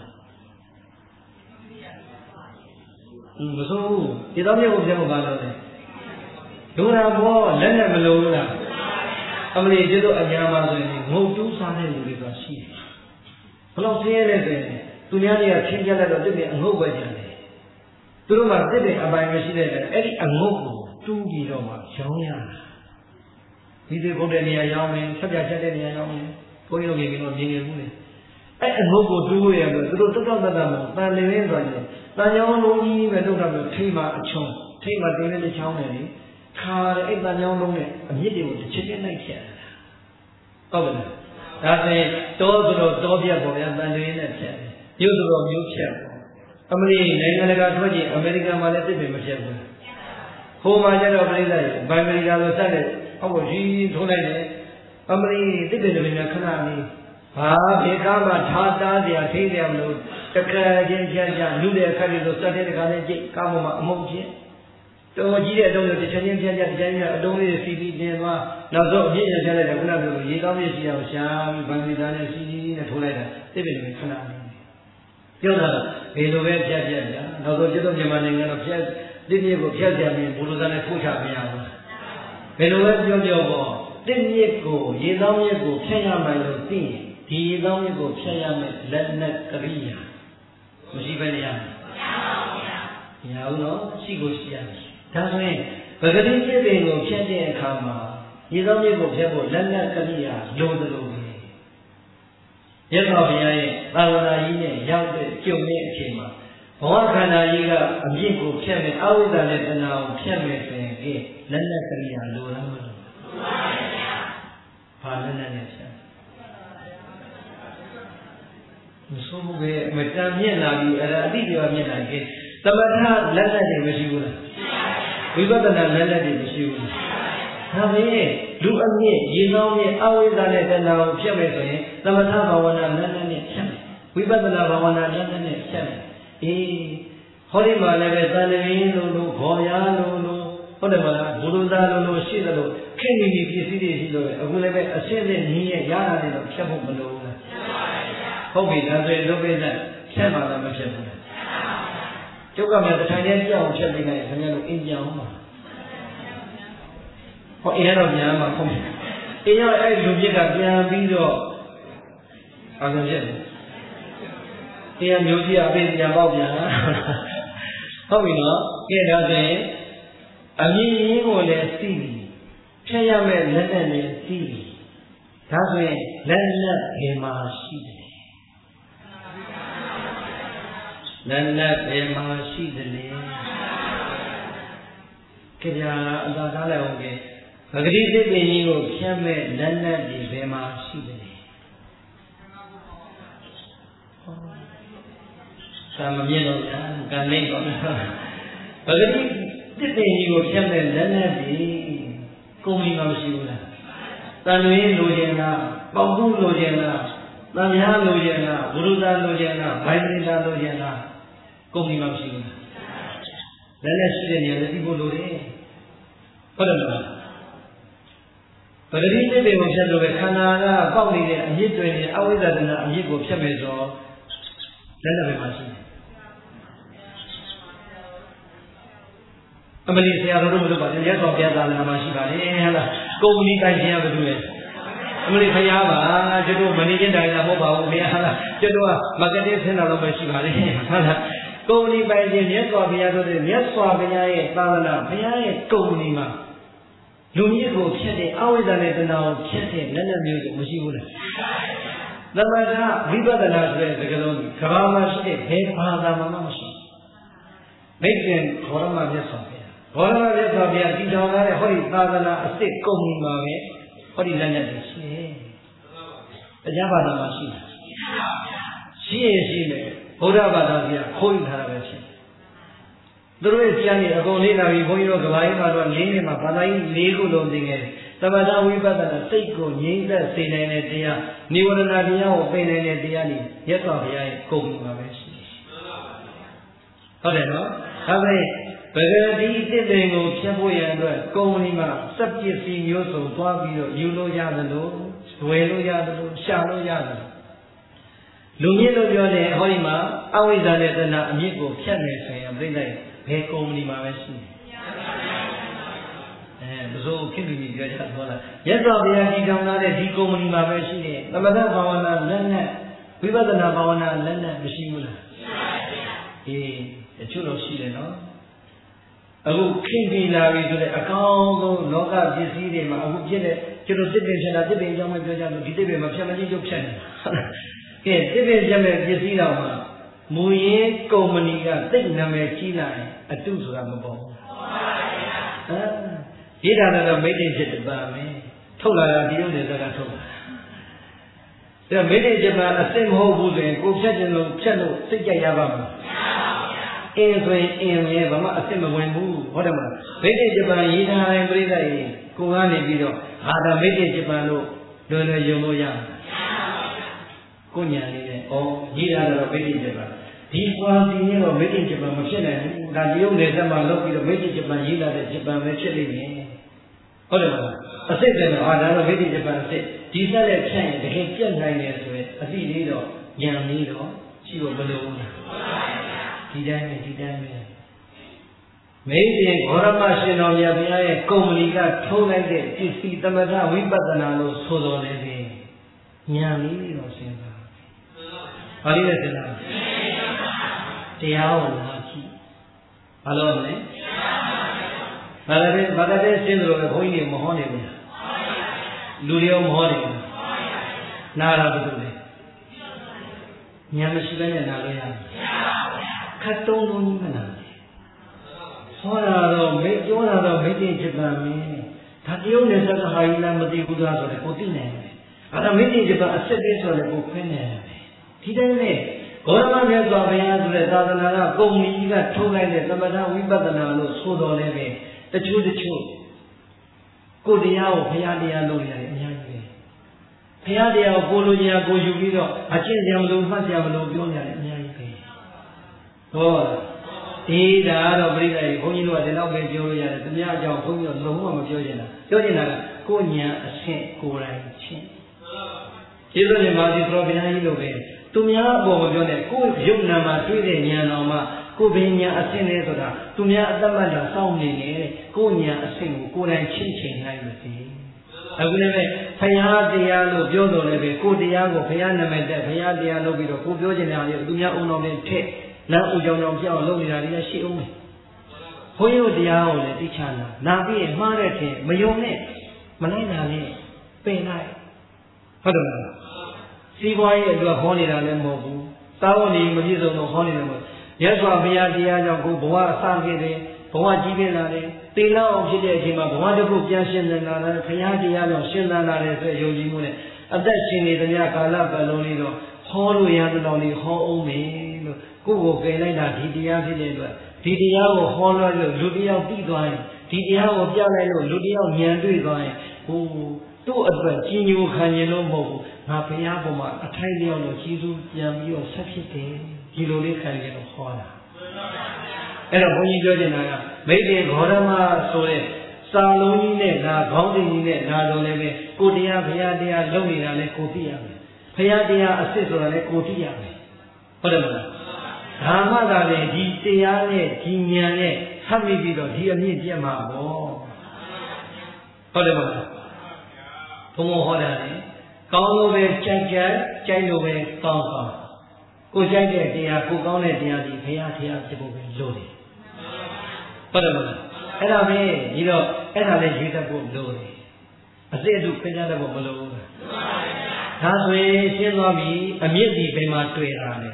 မစိုးဘူးရေတောင်းမြစ်ကိုဖြတ်ဖို့ဘာလို့လဲဒုရဘောလက်နဲ့မလုံးဘူးလားအမလီကျတော့အညာမှာဆိုရင်ငုတ်တူးစားတဲ့လူတွေဆိုရှိတယ်ဘလို့ဆင်းရဲတဲ့ဆိုရင်သူများတွေကချင်းကြလိုက်တော့တစ်ပင်အငုတ်ပဲကြတယ်သူတို့ကတစ်ပင်အပိုင်မရှိတဲ့အဲ့ဒီအငုတ်ကိုတူးပြီးတော့မှရောင်းရတာဒီဒီဘုဒ္ဓနေရာရောင်းမယ်ဆက်ပြချက်တဲ့နေရာရောင်းမယ်ဘုန်းကြီးတို့ကလည်းမြင်နေဘူးလေအဲ့အငုတ်ကိုတူးရတော့သူတို့တက်တက်တတ်မှာတန်နေရင်းဆိုရင်တန်ချောင်းလုံးကြီးပဲလုပ်တာမျိုးထိမှအချုံထိမှတင်းလေးချောင်းတယ်လေခါတဲ့အဲ့တန်ချောင်းလုံးနဲ့အမြင့်တွေကိုတစ်ချက်ချင်းလိုက်ဖြတ်ဟုတ်ကဲ့ဒါဆိုရင်တောဆိုတော့တောပြတ်ပေါ်ဗျာတန်နေရင်းနဲ့ဖြတ်မြို့ဆိုတော့မြို့ဖြတ်အမေရိကန်နိုင်ငံတကာထွက်ကြည့်အမေရိကန်မှာလည်းတစ်ပင်မဖြတ်ဘူးဟိုမှာကျတော့ပြိဿရဲ့ဗန်အမေရိကန်လိုစတဲ့အောက်ကိုကြီးထိုးလိုက်တယ်အမေရိတစ်ပင်တစ်ပင်ကခဏလေးဟာဘေကားမှာထားတားစရာထိစရာမလိုတခါချင်းဖြတ်ကြလူတဲ့အခါကြီးဆိုစတဲ့တခါနဲ့ကြိတ်ကားပေါ်မှာအမုတ်ချင်းတော်ကြီးတဲ့အတုံးတွေတစ်ချက်ချင်းဖြတ်ကြတစ်ချက်ချင်းအတုံးလေးစီပြီးတင်သွားနောက်ဆုံးအပြည့်ရဖြတ်လိုက်တယ်ခုနကပြောလို့ရေကောင်းပြည့်ရှိအောင်ရှာပြီးဗန်အမေရိကန်နဲ့စီနဲ့ထိုးလိုက်တာတစ်ပင်တစ်ပင်ခဏလေးပြောတာဘယ်လိုပဲဖြတ်ကြနောက်ဆုံးကျွတ်မြန်မာနိုင်ငံတော့ဖြတ်တစ်မြစ်ကိုဖြတ်ကြပြီးဘုလိုသားနဲ့ထိုးချမရဘူးဘယ်လိုပဲပြောပေါ့တစ်မြစ်ကိုရေသောမြစ်ကိုဖြတ်ရမှလို့သိရင်ဒီရေသောမြစ်ကိုဖြတ်ရမယ်လက်နက်ကရိယာမရှိဘဲနေရမှာမရဘူးနော်ရှိကိုရှိရမယ်ဒါဆိုရင်ပဂတိจิตပင်ကိုဖြတ်တဲ့အခါမှာရေသောမြစ်ကိုဖြတ်ဖို့လက်နက်ကရိယာလိုသလိုပဲမြတ်စွာဘုရားရဲ့သာသနာကြီးနဲ့ရောက်တဲ့ကျုံတဲ့အချိန်မှာဘဝခန္ဓာကြီးကအမြင့်ကိုဖြတ်မယ်အဝိဇ္ဇာနဲ့တဏှာကိုဖြတ်မယ်ဆိုရင်လက်နက်ကရိယာလိုလားမလို့ဘာလက်နက်နဲ့ဖြတ်မဆိုးဘူးပဲမတန်မြင့်လာပြီအဲ့ဒါအတိအကျမြင့်လာပြီသမထလက်နက်တွေမရှိဘူးလားဝိပဿနာလက်နက်တွေမရှိဘူးလားဒါပဲလူအမြင့်ရေကောင်းမြင့်အဝိဇ္ဇာနဲ့တဏှာကိုဖြတ်မယ်ဆိုရင်သမထဘာဝနာလက်နက်နဲ့ဖြတ်မယ်ဝိပဿနာဘာဝနာလက်နက်နဲ့ဖြတ်မယ်အေးဟောဒီမှာလည်းပဲတန်လင်းလို့ဘော်ရလို့ဟုတ်တယ်မလားဘုရုသာလို့ရှိတယ်လို့ခင်မီပစ္စည်းတွေရှိလို့အခုလည်းပဲအရှင်းနဲ့ညီရဲ့ရတာတွေတော့ဖြတ်ဖို့မလိုဘူးလားဟုတ်ပြီဒါဆိုရင်ဒုက္ခိတဖြတ်ပါလားမဖြတ်ဘူးလားကျုပ်ကမှတထိုင်တည်းကြောက်ဖြတ်ပြီးလိုက်ခင်ဗျားတို့အင်းကြောင်ပါဟောအင်းတော့ညာမှာဟုတ်ပြီအင်းရောအဲ့လူပြစ်ကပြန်ပြီးတော့အာရုံဖြစ်တယ်တရားမျိုးကြီးအပေးပြန်ပေါက်ပြန်ဟုတ်ပြီနော်ကဲဒါဆိုရင်အမြင်ရင်းကိုလည်းသိပြီဖြတ်ရမယ့်လက်နဲ့လည်းသိပြီဒါဆိုရင်လက်လက်ဘယ်မှာရှိတယ်လက်လက်ဘယ်မှာရှိတယ်ကြပြအသာထားလိုက်အောင်ကပဂတိသစ်ပင်ကြီးကိုဖြတ်မဲ့လက်လက်ဒီဘယ်မှာရှိတယ်သာမမြင်တော့ဗျာကံလေးတော့ပဂတိသစ်ပင်ကြီးကိုဖြတ်မဲ့လက်လက်ဒီကုမ္ပဏီမှမရှိဘူးလားတန်တွင်လိုချင်လားပေါက်ကူးလိုချင်လားတန်များလိုချင်လားဘုရုသာလိုချင်လားဘိုင်းနေတာလိုချင်လားကုမ္ပဏီမှမရှိဘူးလက်လက်ရှိတဲ့နေရာလက်သိဖို့လိုတယ်ဟုတ်တယ်မလားပဂတိသစ်ပင်ကိုဖြတ်လို့ပဲခန္ဓာကပေါက်နေတဲ့အမြစ်တွေနဲ့အဝိဇ္ဇာတဏအမြစ်ကိုဖြတ်မယ်ဆိုလက်လက်ပဲမှရှိတယ်အမလီဆရာတော်တို့မလို့ပါဘူးမြတ်စွာဘုရားသာသနာမှာရှိပါတယ်ဟဲ့လားကုမ္ပဏီပိုင်ရှင်ကဘယ်သူလဲအမလီဖယားပါကျွတ်တို့မနေချင်းတိုင်းလာမဟုတ်ပါဘူးခင်ဗျာဟဲ့လားကျွတ်တို့ကမားကတ်တင်းဆင်းတာတော့ပဲရှိပါတယ်ဟုတ်လားကုမ္ပဏီပိုင်ရှင်မြတ်စွာဘုရားတို့မြတ်စွာဘုရားရဲ့သာသနာဘုရားရဲ့ကုမ္ပဏီမှာလူမြစ်ကိုဖြတ်တဲ့အဝိဇ္ဇာနဲ့တဏှာကိုဖြတ်တဲ့လက်လက်မျိုးကိုမရှိဘူးလားသမထဝိပဿနာဆိုတဲ့စကားလုံးကဘာမှရှိတဲ့ဘယ်ဘာသာမှမရှိမိတ်ခင်ခေါရမမြတ်စွာဘုရားဘောရမမြတ်စွာဘုရားတည်ထောင်လာတဲ့ဟောဒီသာသနာအစ်စ်ကုမ္ပဏီမှာပဲဟောဒီလက်လက်တွေရှိတယ်တရားဘာသာမှာရှိတယ်ရှိရင်ရှိမယ်ဘုရားဘာသာကြီးကခိုးယူထားတာပဲဖြစ်သူတို့ရဲ့ကျမ်းကြီးအကုန်လေးလာပြီးဘုန်းကြီးတို့ကဘာကြီးမှာတော့၄နှစ်မှာဘာသာကြီး၄ခုလုံးသင်ခဲ့တယ်သမထဝိပဿနာစိတ်ကိုငြိမ့်သက်စေနိုင်တဲ့တရားနိဝရဏတရားကိုပယ်နိုင်တဲ့တရားนี่မြတ်စွာဘုရားရဲ့ကုမ္ပဏီမှာပဲရှိတယ်ဟုတ်တယ်နော်ဒါပေမဲ့ပဂတိသစ်ပင်ကိုဖြတ်ဖို့ရန်အတွက်ကုမ္ပဏီမှာစက်ပစ္စည်းမျိုးစုံသွားပြီးတော့ယူလို့ရတယ်လို့ဝယ်လို့ရတယ်လို့ရှာလို့ရတယ်လူမြင့်လို့ပြောတယ်ဟောဒီမှာအဝိဇ္ဇာနဲ့တဏှာအမြစ်ကိုဖြတ်နေဆိုရင်ပြိဋ္ဌာန်ဘယ်ကုမ္ပဏီမှာပဲရှိတယ်ဘယ်လိုခင်ဗျာပြောကြတော့လားမြတ်စွာဘုရားကြီးတောင်းလာတဲ့ဒီကုမ္ပဏီမှာပဲရှိတယ်သမထဘာဝနာလက်နဲ့ဝိပဿနာဘာဝနာလက်နဲ့မရှိဘူးလားရှိပါဘူးအချို့တော့ရှိတယ်နော်အခုခင်ပြီလာပြီဆိုတဲ့အကောင်းဆုံးလောကပစ္စည်းတွေမှာအခုပြည့်တဲ့ကျွန်တော်တစ်ပင်ဖြတ်တာတစ်ပင်ကြောင့်မပြောကြလို့ဒီတစ်ပင်မှာဖြတ်မချင်းကျုပ်ဖြတ်နေတာကဲတစ်ပင်ဖြတ်မဲ့ပစ္စည်းတော်မှာမူရင်းကုမ္ပဏီကသိနာမည်ကြီးလာရင်အတုဆိုတာမပေါ်ဘူးရေးတာတော့မိတ်တင်ဖြစ်ပါမယ်ထုတ်လာတာဒီလိုနေစကားထုတ်လာဒါမိတ်တင်ဖြစ်ပါအစ်စ်မဟုတ်ဘူးဆိုရင်ကိုဖြတ်ခြင်းလို့ဖြတ်လို့စိတ်ကြိုက်ရပါမှာအင်းဆိုရင်အင်းရဲ့ဘာမှအစ်စ်မဝင်ဘူးဟုတ်တယ်မလားမိတ်တင်ဖြစ်ပါရေးထားတိုင်းပြိဿရေကိုကနေပြီးတော့ဟာဒါမိတ်တင်ဖြစ်ပါလို့လွယ်လွယ်ယုံလို့ရကိုညာလေးနဲ့ဩရေးတာတော့မိတ်တင်ဖြစ်ပါဒီကွာဒီနေ့တော့မိတ်တင်ဖြစ်ပါမဖြစ်နိုင်ဘူးဒါတရုတ်နယ်စပ်မှာလောက်ပြီးတော့မိတ်တင်ဖြစ်ပါရေးလာတဲ့ဖြစ်ပါပဲဖြစ်လိမ့်မယ်ဟုတ်တယ်မလားအစစ်တယ်ဟာဒါတော့မိတိဂျပန်အစစ်ဒီဆက်လက်ဖြန့်ရင်တကယ်ပြတ်နိုင်တယ်ဆိုရင်အတိလေးတော့ဉာဏ်လေးတော့ရှိဖို့မလိုဘူးလားဒီတိုင်းပဲဒီတိုင်းပဲမိတ်တင်ဂေါရမရှင်တော်မြတ်ဘုရားရဲ့ကုမ္ပဏီကထုတ်လိုက်တဲ့ပစ္စည်းသမထဝိပဿနာလို့ဆိုတော်နေတယ်ဉာဏ်လေးတော့ရှင်းပါဘာလို့လဲစဉ်းစားတရားကိုမှကြည့်ဘာလို့လဲဘာလဲရှင်းလို့ပဲဘုန်းကြီးတွေမဟောနေဘူးလူတွေရောမဟောနေဘူးနာတာဘယ်လိုလဲဉာဏ်မရှိဘဲနဲ့နာလို့ရတယ်ခတ်တုံးလုံးကြီးမနာဟောတာတော့မိတ်ပြောတာတော့မိတ်တင်จิตပါမင်းဒါတရုတ်နယ်စပ်ကဟာကြီးလားမသိဘူးသားဆိုတော့ကိုသိနိုင်တယ်အဲ့ဒါမိတ်တင်จิตပါအဆက်သေးဆိုတော့ကိုခွင့်နေတယ်ဒီတိုင်းနဲ့ဂေါရမမြတ်စွာဘုရားဆိုတဲ့သာသနာကကုမ္ပဏီကြီးကထုတ်လိုက်တဲ့သမထဝိပဿနာလို့ဆိုတော်လည်းပဲတချို့ကိုတရားကိုဘုရားတရားလို့ရတယ်အများကြီးပဲဘုရားတရားကိုလိုချင်ကိုယူပြီးတော့အကျင့်ကြံမလို့မှတ်ကြမလို့ပြောရတယ်အများကြီးပဲဟောဒီဒါတော့ပြိဿကြီးဘုန်းကြီးတို့ကဒီလောက်ပဲပြောလို့ရတယ်သူများအကြောင်းဘုန်းကြီးတို့လုံးဝမပြောချင်တာပြောချင်တာကကိုဉာဏ်အဆင့်ကိုယ်တိုင်ချင်းကျေးဇူးတင်ပါသည်ဘုရားဘုရားကြီးတို့ပဲသူများအပေါ်မပြောနဲ့ကိုယ်ရုပ်နာမှာတွေ့တဲ့ဉာဏ်တော်မှာကိုယ်ပင်ညာအဆင့်လေးဆိုတာသူများအတ္တမတ်တာစောင့်နေတယ်ကိုယ်ညာအဆင့်ကိုကိုယ်တိုင်ချင်းချင်းနိုင်လို့စီအခုလည်းပဲဘုရားတရားလို့ပြောတော်လည်းပဲကိုယ်တရားကိုဘုရားနာမည်တက်ဘုရားတရားလို့ပြီးတော့ကိုပြောချင်တာလေသူများအုံတော်နဲ့ထက်လမ်းဥကြောင်ကြောင်ပြောင်းလုပ်နေတာတွေလည်းရှိအောင်မယ်ဘုန်းကြီးတို့တရားကိုလည်းသိချနာနာပြီးရင်မှားတဲ့ထင်မယုံနဲ့မလိုက်တာနဲ့ပင်လိုက်ဟုတ်တယ်မလားစီးပွားရေးအတွက်ဟောနေတာလည်းမဟုတ်ဘူးသာဝတိမပြည့်စုံတော့ဟောနေတယ်မဟုတ်ရသော်ဘုရားတရားကြောင့်ကိုဘဝအစခဲ့တယ်ဘဝကြီးပြင်းလာတယ်သေလောက်အောင်ဖြစ်တဲ့အချိန်မှာဘဝတစ်ခုပြန်ရှင်းနေတာလည်းဘုရားတရားကြောင့်ရှင်းလာတယ်ဆိုယုံကြည်မှုနဲ့အသက်ရှင်နေသမျှကာလပတ်လုံးလေးတော့ဟောလို့ရတဲ့တော်လေးဟောအောင်မယ်လို့ကိုယ့်ကိုယ်ကြင်လိုက်တာဒီတရားဖြစ်တဲ့အတွက်ဒီတရားကိုဟောလို့လူတစ်ယောက်ပြီးသွားရင်ဒီတရားကိုပြလိုက်လို့လူတစ်ယောက်ဉာဏ်တွေ့သွားရင်ဟိုသူ့အတွက်ကြီးညိုခံရင်လို့မဟုတ်ဘူးငါဘုရားပေါ်မှာအထိုက်လျောက်လို့ကျေးဇူးပြန်ပြီးတော့ဆက်ဖြစ်တယ်ဒီလိုလေးခံရင်တော့ဟောတာအဲ့တော့ဘုန်းကြီးပြောချင်တာကမိတ်တင်ဂေါရမဆိုတဲ့စာလုံးကြီးနဲ့ငါခေါင်းစဉ်ကြီးနဲ့ငါတို့လည်းပဲကိုတရားဘုရားတရားလုပ်နေတာလည်းကိုသိရမယ်ဘုရားတရားအစ်စ်ဆိုတာလည်းကိုသိရမယ်ဟုတ်တယ်မလားဓမ္မသာလည်းဒီတရားနဲ့ဒီဉာဏ်နဲ့ဖတ်မိပြီးတော့ဒီအမြင့်ပြတ်မှာပေါ့ဟုတ်တယ်မလားဘုံဟောတာလေကောင်းလို့ပဲကြိုက်လို့ပဲကောင်းကိုကြိုက်တဲ့တရားကိုကောင်းတဲ့တရားဒီဘုရားတရားဖြစ်ဖို့ပဲလိုတယ်ဟုတ်တယ်မလားအဲ့ဒါပဲဒီတော့အဲ့ဒါလည်းရေးတတ်ဖို့လိုတယ်အစစ်အတုခွင့်ရတတ်ဖို့မလိုဘူးဒါဆိုရင်ရှင်းသွားပြီအမြင့်ဒီဘယ်မှာတွေ့တာလဲ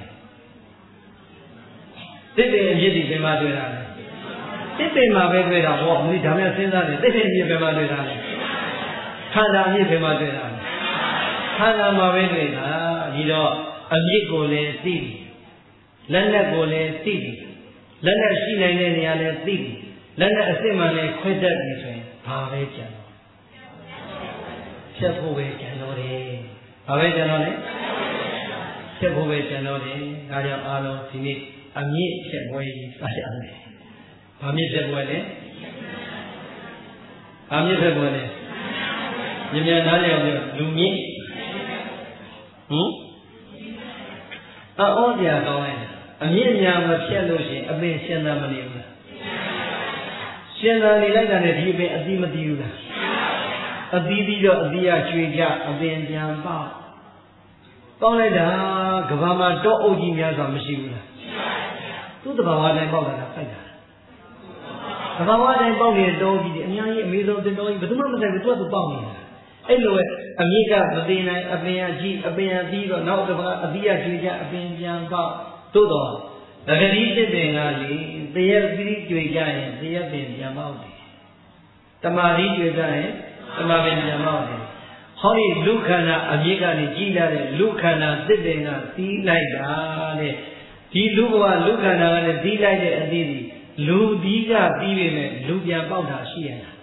တစ်ပင်အမြင့်ဒီဘယ်မှာတွေ့တာလဲတစ်ပင်မှာပဲတွေ့တာဟောဒီဒါမှစဉ်းစားတယ်တစ်ပင်အမြင့်ဘယ်မှာတွေ့တာလဲခန္ဓာအမြင့်ဘယ်မှာတွေ့တာလဲခန္ဓာမှာပဲတွေ့တာဒီတော့အမြင့်ကိုလည်းသိပြီလက်နဲ့ကိုလည်းသိပြီလက်နဲ့ရှိနိုင်တဲ့နေရာလည်းသိပြီလက်နဲ့အစ်စ်မှန်လည်းခွဲတတ်ပြီဆိုရင်ဘာပဲကြံတော့ဖြတ်ဖို့ပဲကြံတော့တယ်ဘာပဲကြံတော့လဲဖြတ်ဖို့ပဲကြံတော့တယ်ဒါကြောင့်အားလုံးဒီနေ့အမြင့်ဖြတ်ပွဲကြီးစရမယ်ဘာမြင့်ဖြတ်ပွဲလဲဘာမြင့်ဖြတ်ပွဲလဲမြန်နားလည်အောင်လူမြင့်အော်ကြကောင်းလိုက်အမြင့်များမဖြတ်လို့ရှိရင်အပင်ရှင်သာမနေဘူးလားရှင်သာနေလိုက်တာနဲ့ဒီအပင်အသီးမသီးဘူးလားအသီးပြီးတော့အသီးရကျွေကြအပင်ပြန်ပေါက်ပေါက်လိုက်တာကဘာမှာတောအုပ်ကြီးများစွာမရှိဘူးလားသူ့တဘာဝတိုင်းပေါက်လာတာဖိုက်တာတဘာဝတိုင်းပေါက်နေတဲ့တောကြီးတွေအများကြီးအမေဆုံးတင်တောကြီးဘယ်သူမှမဆိုင်ဘူးသူကသူပေါက်နေတာအဲ့လိုပဲအမြင့်ကမသိနိုင်အပင်ရကြီးအပင်ရပြီးတော့နောက်တစ်ခါအသီးရကျွေကြအပင်ပြန်ပေါက်သို့တော့တဂတိတစ်ပင်ကလေတရက်ပြီးကျွေကြရင်တရက်ပင်ပြန်ပေါက်တယ်တမာတိကျွေကြရင်တမာပင်ပြန်ပေါက်တယ်ဟောဒီလူခန္ဓာအမြင့်ကနေကြီးလာတဲ့လူခန္ဓာတစ်ပင်ကတီးလိုက်တာတဲ့ဒီလူဘဝလူခန္ဓာကလည်းတီးလိုက်တဲ့အသေးသေးလူဒီကပြီးပြီမဲ့လူပြန်ပေါက်တာရှိရလား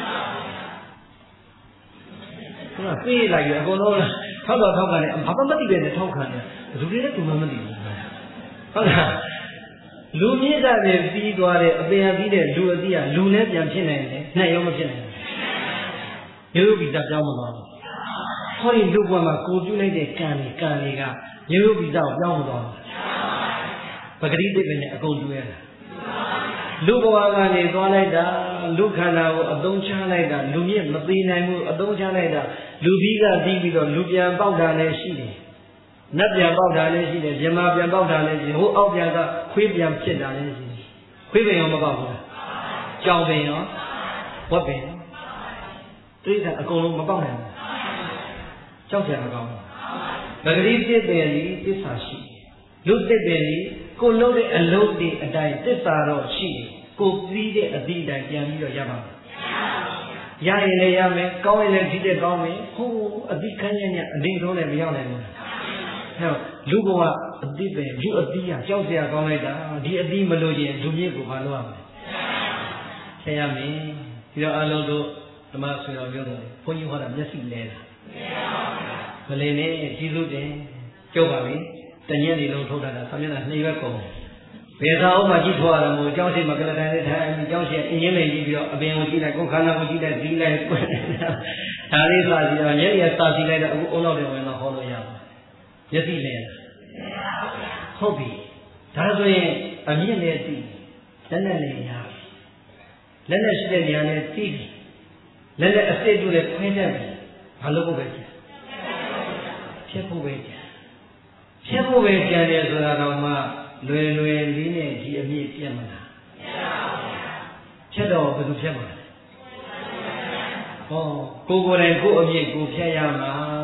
ဟုတ်လားပြေးလိုက်ရအကုန်လုံးထောက်တော့ထောက်ကနေဘာမှမသိပဲနဲ့ထောက်ခံတယ်လူတွေလည်းသူမှမသိဘူးဟုတ်လားလူမြင့်တာနဲ့ပြီးသွားတဲ့အပင်အပြီးတဲ့လူအတိကလူလည်းပြန်ဖြစ်နိုင်တယ်နှက်ရောမဖြစ်နိုင်ဘူးရုပ်ပိတပြောင်းမသွားဘူးဟောဒီလူဘဝမှာကိုပြုလိုက်တဲ့ကံတွေကရုပ်ပိတကိုပြောင်းမသွားဘူးပဂတိတိပင်နဲ့အကုန်တွေ့ရတာလူဘဝကနေသွားလိုက်တာလူခန္ဓာကိုအသုံးချလိုက်တာလူမြင့်မသိနိုင်ဘူးအသုံးချလိုက်တာလူပြီးကပြီးပြီးတော့လူပြန်ပေါက်တာလည်းရှိတယ်နတ်ပြန်ပေါက်တာလည်းရှိတယ်မြမပြန်ပေါက်တာလည်းရှိတယ်ဟိုအောက်ပြန်ကခွေးပြန်ဖြစ်တာလည်းရှိတယ်ခွေးပင်ရောမပေါက်ဘူးလားကြောင်ပင်ရောဝက်ပင်ရောတိရစ္ဆာန်အကုန်လုံးမပေါက်နိုင်ဘူးကြောက်ကြမကောင်းဘူးပဂတိတစ်ပင်ကြီးသစ္စာရှိလူတစ်ပင်ကြီးကိုလုံးတဲ့အလုံးတွေအတိုင်းသစ္စာတော့ရှိတယ်ကိုပြီးတဲ့အသည့်အတိုင်းပြန်ပြီးတော့ရပါမယ်ရရင်လည်းရမယ်ကောင်းရင်လည်းဒီတဲ့ကောင်းမယ်ဟိုအသည့်ခန်းညံ့ညံ့အလင်းဆုံးလည်းမရောက်နိုင်ဘူးအဲလူဘဝအသည့်ပဲလူအသည့်ရကြောက်စရာကောင်းလိုက်တာဒီအသည့်မလို့ရင်လူမြင့်ကိုမလုပ်ရမယ်ဆရာမင်းဒီတော့အလုံးတို့ဓမ္မဆွေတော်ပြောတယ်ဘုန်းကြီးဟောတာမျက်စိလဲတာမလဲနဲ့ကျေးဇူးတင်ကြောက်ပါပြီတညက်နေလုံးထုတ်တာဆာမျက်နှာ2ရွက်ကုန်ဘယ်သာဥမှာကြည့်ထွားရမို့အကြောင်းရှိမကလတိုင်းနဲ့ထိုင်အကြောင်းရှိအင်းရင်းလိန်ကြည့်ပြီးတော့အပင်ကိုကြည့်လိုက်ကိုယ်ခန္ဓာကိုကြည့်လိုက်ဒီလိုက်ဒါလေးစာစီတော့မျက်ရည်စာစီလိုက်တော့အခုအုံနောက်တယ်ဝင်တော့ဟောလို့ရပါမျက်စိလဲဟုတ်ပြီဒါဆိုရင်အမြင့်နဲ့သိလက်နဲ့လည်းရပြီလက်နဲ့ရှိတဲ့ဉာဏ်နဲ့သိပြီလက်နဲ့အစစ်တို့လည်းခွဲတတ်ပြီဘာလို့ဖို့ပဲကြည့်ဖြတ်ဖို့ပဲကြည့်ဖြတ်ဖို့ပဲကြံတယ်ဆိုတာတော့မှလွယ်လွယ်လေးနဲ့ဒီအမြင့်ပြတ်မလားဖြတ်တော့ဘယ်လိုဖြတ်မှာလဲဟောကိုယ်ကိုယ်တိုင်ကိုယ်အမြင့်ကိုဖြတ်ရမှာ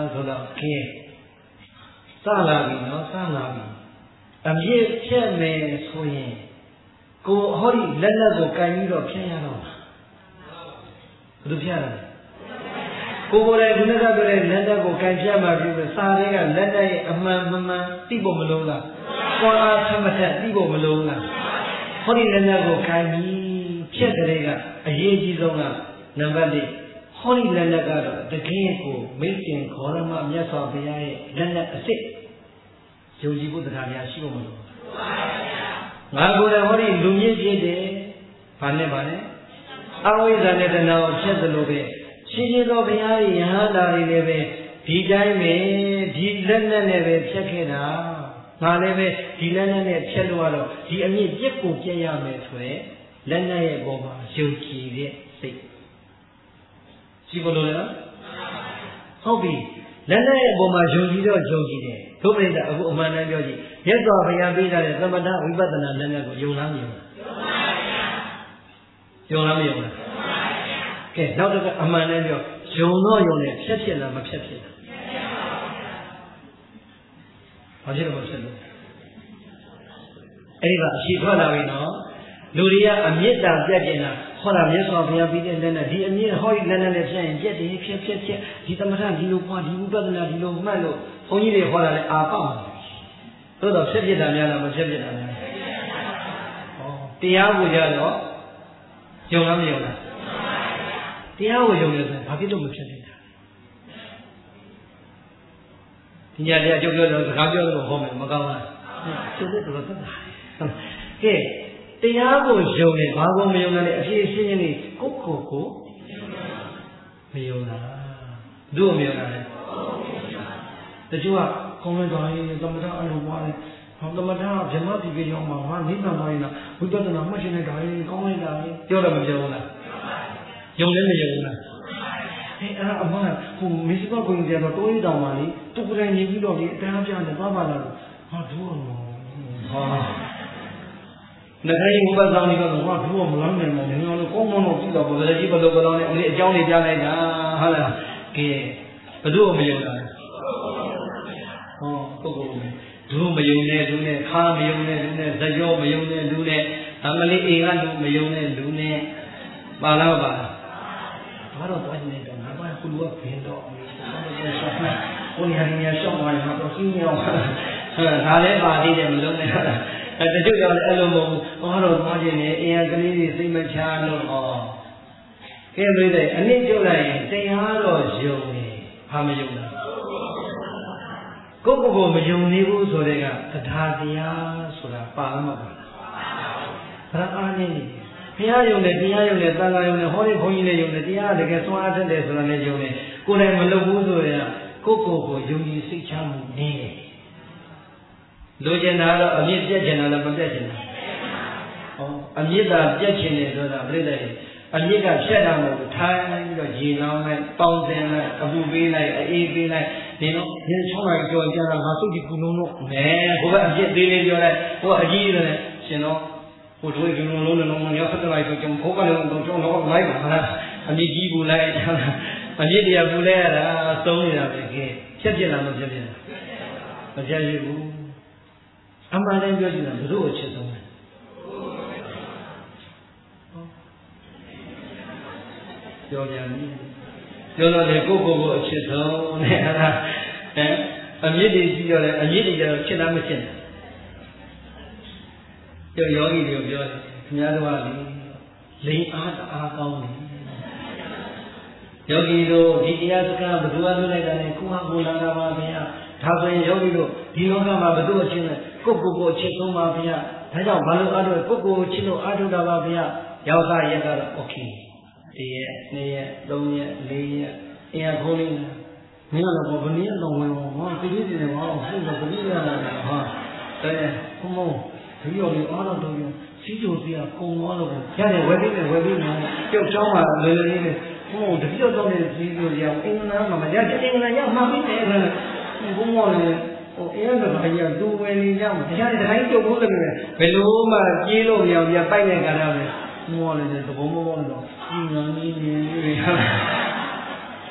ဆိုတော့ကဲစလာပြီနော်စလာပြီအမြင့်ဖြတ်မယ်ဆိုရင်ကိုဟောဒီလက်လက်ကိုကန်ပြီးတော့ဖြတ်ရတော့မှာဘယ်လိုဖြတ်ရလဲကိုယ်တိုင်ခုနကပြောတဲ့လက်လက်ကိုကန်ဖြတ်မှပြုမယ်စာတွေကလက်လက်ရဲ့အမှန်မမှန်သိဖို့မလုံးလားကွာအားထမထက်သိဖို့မလုံးလားဟောဒီလက်လက်ကိုကန်ပြီးဖြတ်တဲ့ကအရေးကြီးဆုံးကနံပါတ်1ဟောဒီလက်လက်ကတော့တကယ်ကိုမိတ်တင်ခေါ်ရမမြတ်စွာဘုရားရဲ့လက်လက်အစ်စ်ယုံကြည်ဖို့တရားများရှိဖို့မလိုငါကိုယ်တိုင်ဟောဒီလူမြင့်ဖြစ်တယ်ဘာနဲ့အဝိဇ္ဇာနဲ့တဏှာကိုဖြတ်သလိုပဲရှင်ရှင်သောဘုရားရဲ့ယဟန္တာတွေလည်းပဲဒီတိုင်းပဲဒီလက်နဲ့ပဲဖြတ်ခဲ့တာငါလည်းပဲဒီလက်နဲ့ဖြတ်လို့ရတော့ဒီအမြင့်ပြက်ကိုပြက်ရမယ်ဆိုရဲလက်နဲ့ရဲ့ပေါ်မှာယုံကြည်တဲ့စိတ်ရှိဖို့လိုလားဟုတ်ပြီလက်နဲ့ရဲ့ပေါ်မှာယုံကြည်တော့ယုံကြည်တယ်တို့ပြိတ္တာအခုအမှန်တမ်းပြောကြည့်မြတ်စွာဘုရားပေးထားတဲ့သမထဝိပဿနာလက်နဲ့ကိုယုံလားမယုံလားယုံလားမယုံလားကဲနောက်တစ်ခါအမှန်တမ်းပြောယုံတော့ယုံတယ်ဖြတ်ဖြစ်လားမဖြတ်ဖြစ်လားဘာဖြစ်လို့မဖြစ်လို့အဲ့ဒီကအရှိထွက်လာပြီနော်လူတွေကအမြင့်တာပြတ်ကျင်တာဟောတာမြတ်စွာဘုရားပြီးတဲ့လက်နဲ့ဒီအမြင့်ဟောဒီလက်နဲ့ဖြတ်ရင်ပြတ်တယ်ဖြတ်ဒီသမထဒီလိုပွားဒီဝိပဿနာဒီလိုမှတ်လို့ဘုန်းကြီးတွေဟောတာလဲအာပေါက်သို့တော့ဖြစ်တာများလားမဖြစ်တာများတရားကိုကြတော့ယုံလားမယုံလားတရားကိုယုံတယ်ဆိုရင်ဘာဖြစ်လို့မဖြစ်နေတာဒီညတရားကျုပ်ပြောတော့စကားပြောလို့ဟောမယ်မကောင်းလားကျုပ်တို့တော့သက်သာကဲတရားကိုယုံတယ်ဘာကိုမယုံလဲအဖြစ်ရှင်းရှင်းလေးကိုမယုံလားတို့မယုံလားတချို့ကကောင်းလိုက်ပါရင်သမထအဲ့လိုပွားတယ်ဟောသမထဗြဟ္မတိပြေရောက်မှာငါနိဗ္ဗာန်ပါရင်ဝိပဿနာမှတ်ရှင်နေတာရင်ကောင်းလိုက်တာပြောတော့မပြောဘူးလားယုံလည်းမယုံဘူးလားအဲ့အမှန်ဟိုမစ္စည်းဘကိုကြီးကတော့တိုးရတောင်ပါလေသူကိုယ်တိုင်နေပြီးတော့ဒီအတရားပြတယ်သွားပါလားဟာဒူးဟာငခိုင်းဝိပဿနာကြီးကတော့ဟာဒူးမလမ်းနိုင်ဘူးငါတို့ကောင်းကောင်းတော့ကြည့်တော့ဘယ်လိုကြီးဘယ်လိုနဲ့အကြောင်းတွေပြလိုက်တာဟုတ်လားကဲဘယ်သူ့ကိုမယုံတာဟောပုဂ္ဂိုလ်ဒုမယုံတဲ့လူနဲ့ခါမယုံတဲ့လူနဲ့ဇယောမယုံတဲ့လူနဲ့အမလေးအိမ်ကလူမယုံတဲ့လူနဲ့ပါလားဘာတော့တွားနေတယ်ငါကခုလူကဘယ်တော့ကိုနေရာနေရာရှောက်သွားတယ်ငါတော့ရှင်းနေအောင်ဒါလည်းပါသေးတယ်မလုံးနဲ့တချို့ကြောင့်လည်းအဲ့လိုမဟုတ်ဘူးဟောတော့သွားခြင်းနဲ့အင်ကလေးတွေစိတ်မချလို့ဟောကဲလို့တဲ့အနည်းကျုပ်လိုက်ရင်တရားတော့ယုံတယ်ဘာမယုံလားကိုယ့်ကိုယ်မယုံနေဘူးဆိုတဲ့ကတရားတရားဆိုတာပါမပါလားဘယ်အားနည်းနေဘုရားယုံတယ်တရားယုံတယ်သံဃာယုံတယ်ဟောဒီဘုန်းကြီးတွေယုံတယ်တရားတကယ်စွမ်းအားတတ်တယ်ဆိုတာလည်းယုံတယ်ကိုယ်တိုင်မလုပ်ဘူးဆိုရင်ကိုယ့်ကိုယ်ယုံကြည်စိတ်ချမှုနည်းတယ်လိုချင်တာတော့အမြင့်ပြတ်ချင်တာလည်းမပြတ်ချင်တာဟောအမြင့်သာပြတ်ချင်တယ်ဆိုတာပြိတ္တရဲ့အမြင့်ကဖြတ်တာမဟုတ်ထိုင်ပြီးတော့ရေလောင်းလိုက်ပေါင်းစင်လိုက်အပူပေးလိုက်အေးပေးလိုက်ဒီတော့ဒီ6နာရီကြော်ကြတာငါစုပ်ကြည့်ကုလုံးတော့နဲဘုရားအပြစ်သေးလေးပြောလိုက်ဟိုအကြီးကြီးတယ်ရှင်တော့ဟိုတို့ဒီလုံးလုံးလုံးရောဆက်လိုက်ဆိုကျွန်တော်ဘုရားလည်းတော့ကျွန်တော်လိုက်ပါလားအမြစ်ကြီးပူလိုက်အမြစ်တရားပူလိုက်ရတာသုံးနေတာပဲကဲဖြစ်လားမဖြစ်လားမဖြစ်ဘူးအမှန်တမ်းပြောကြည့်တာဘယ်လိုအချက်ဆုံးလဲပြောကြပြီပြောတော့လေကိုယ့်အချက်ဆုံးနဲ့အဲ့ဒါအမြင့်တွေကြည့်တော့လေအမြင့်တွေကျတော့ဖြစ်လားမဖြစ်လားကျော်ယောဂီတွေပြောတယ်ခင်ဗျားတို့ကလေလိန်အားကောင်းတယ်ယောဂီတို့ဒီတရားစကားဘယ်သူကလုပ်လိုက်တာလဲကိုယ့်ဟာကိုယ်လာတာပါဗျာဒါဆိုရင်ယောဂီတို့ဒီလောကမှာဘယ်သူအချင်းလဲကိုယ့်အချက်ဆုံးပါဗျာဒါကြောင့်ဘာလို့အားထုတ်ကိုယ့်ချင်းလို့အားထုတ်တာပါဗျာရောက်သားရက်ကတော့โอเค1ရက်2ရက်3ရက်4ရက်အင်အားခိုးလေးမင်းကတော့ဘယ်နည်းတော့ဝင်ဟောတိတိကျကျဟောဟုတ်တော့ဘယ်နည်းရတာဟာတဲ့ဘုံဘုံဒီလိုလေးအားတော့တော့စီးကြိုစီးကကုံသွားလို့ရတယ်ဝယ်ပြီးမယ်ပြုတ်ချောင်းကလွယ်လွယ်လေးနဲ့ဘုံတပြည့်တော့နေစီးကြိုစီးအောင်အင်္ဂနာမှာရတယ်အင်္ဂနာရောက်မှပြီးတယ်ဘုံဘုံလည်းဟိုအင်းကဘာကြီးကသူဝယ်နေကြမှာတရားတွေတိုင်းကြုံလို့လည်းဘယ်လိုမှပြေးလို့မရဘူးပြပိုက်တဲ့ကာလပဲမောလည်းသဘောမောတော့ဒီငန်းလေးနေဟာ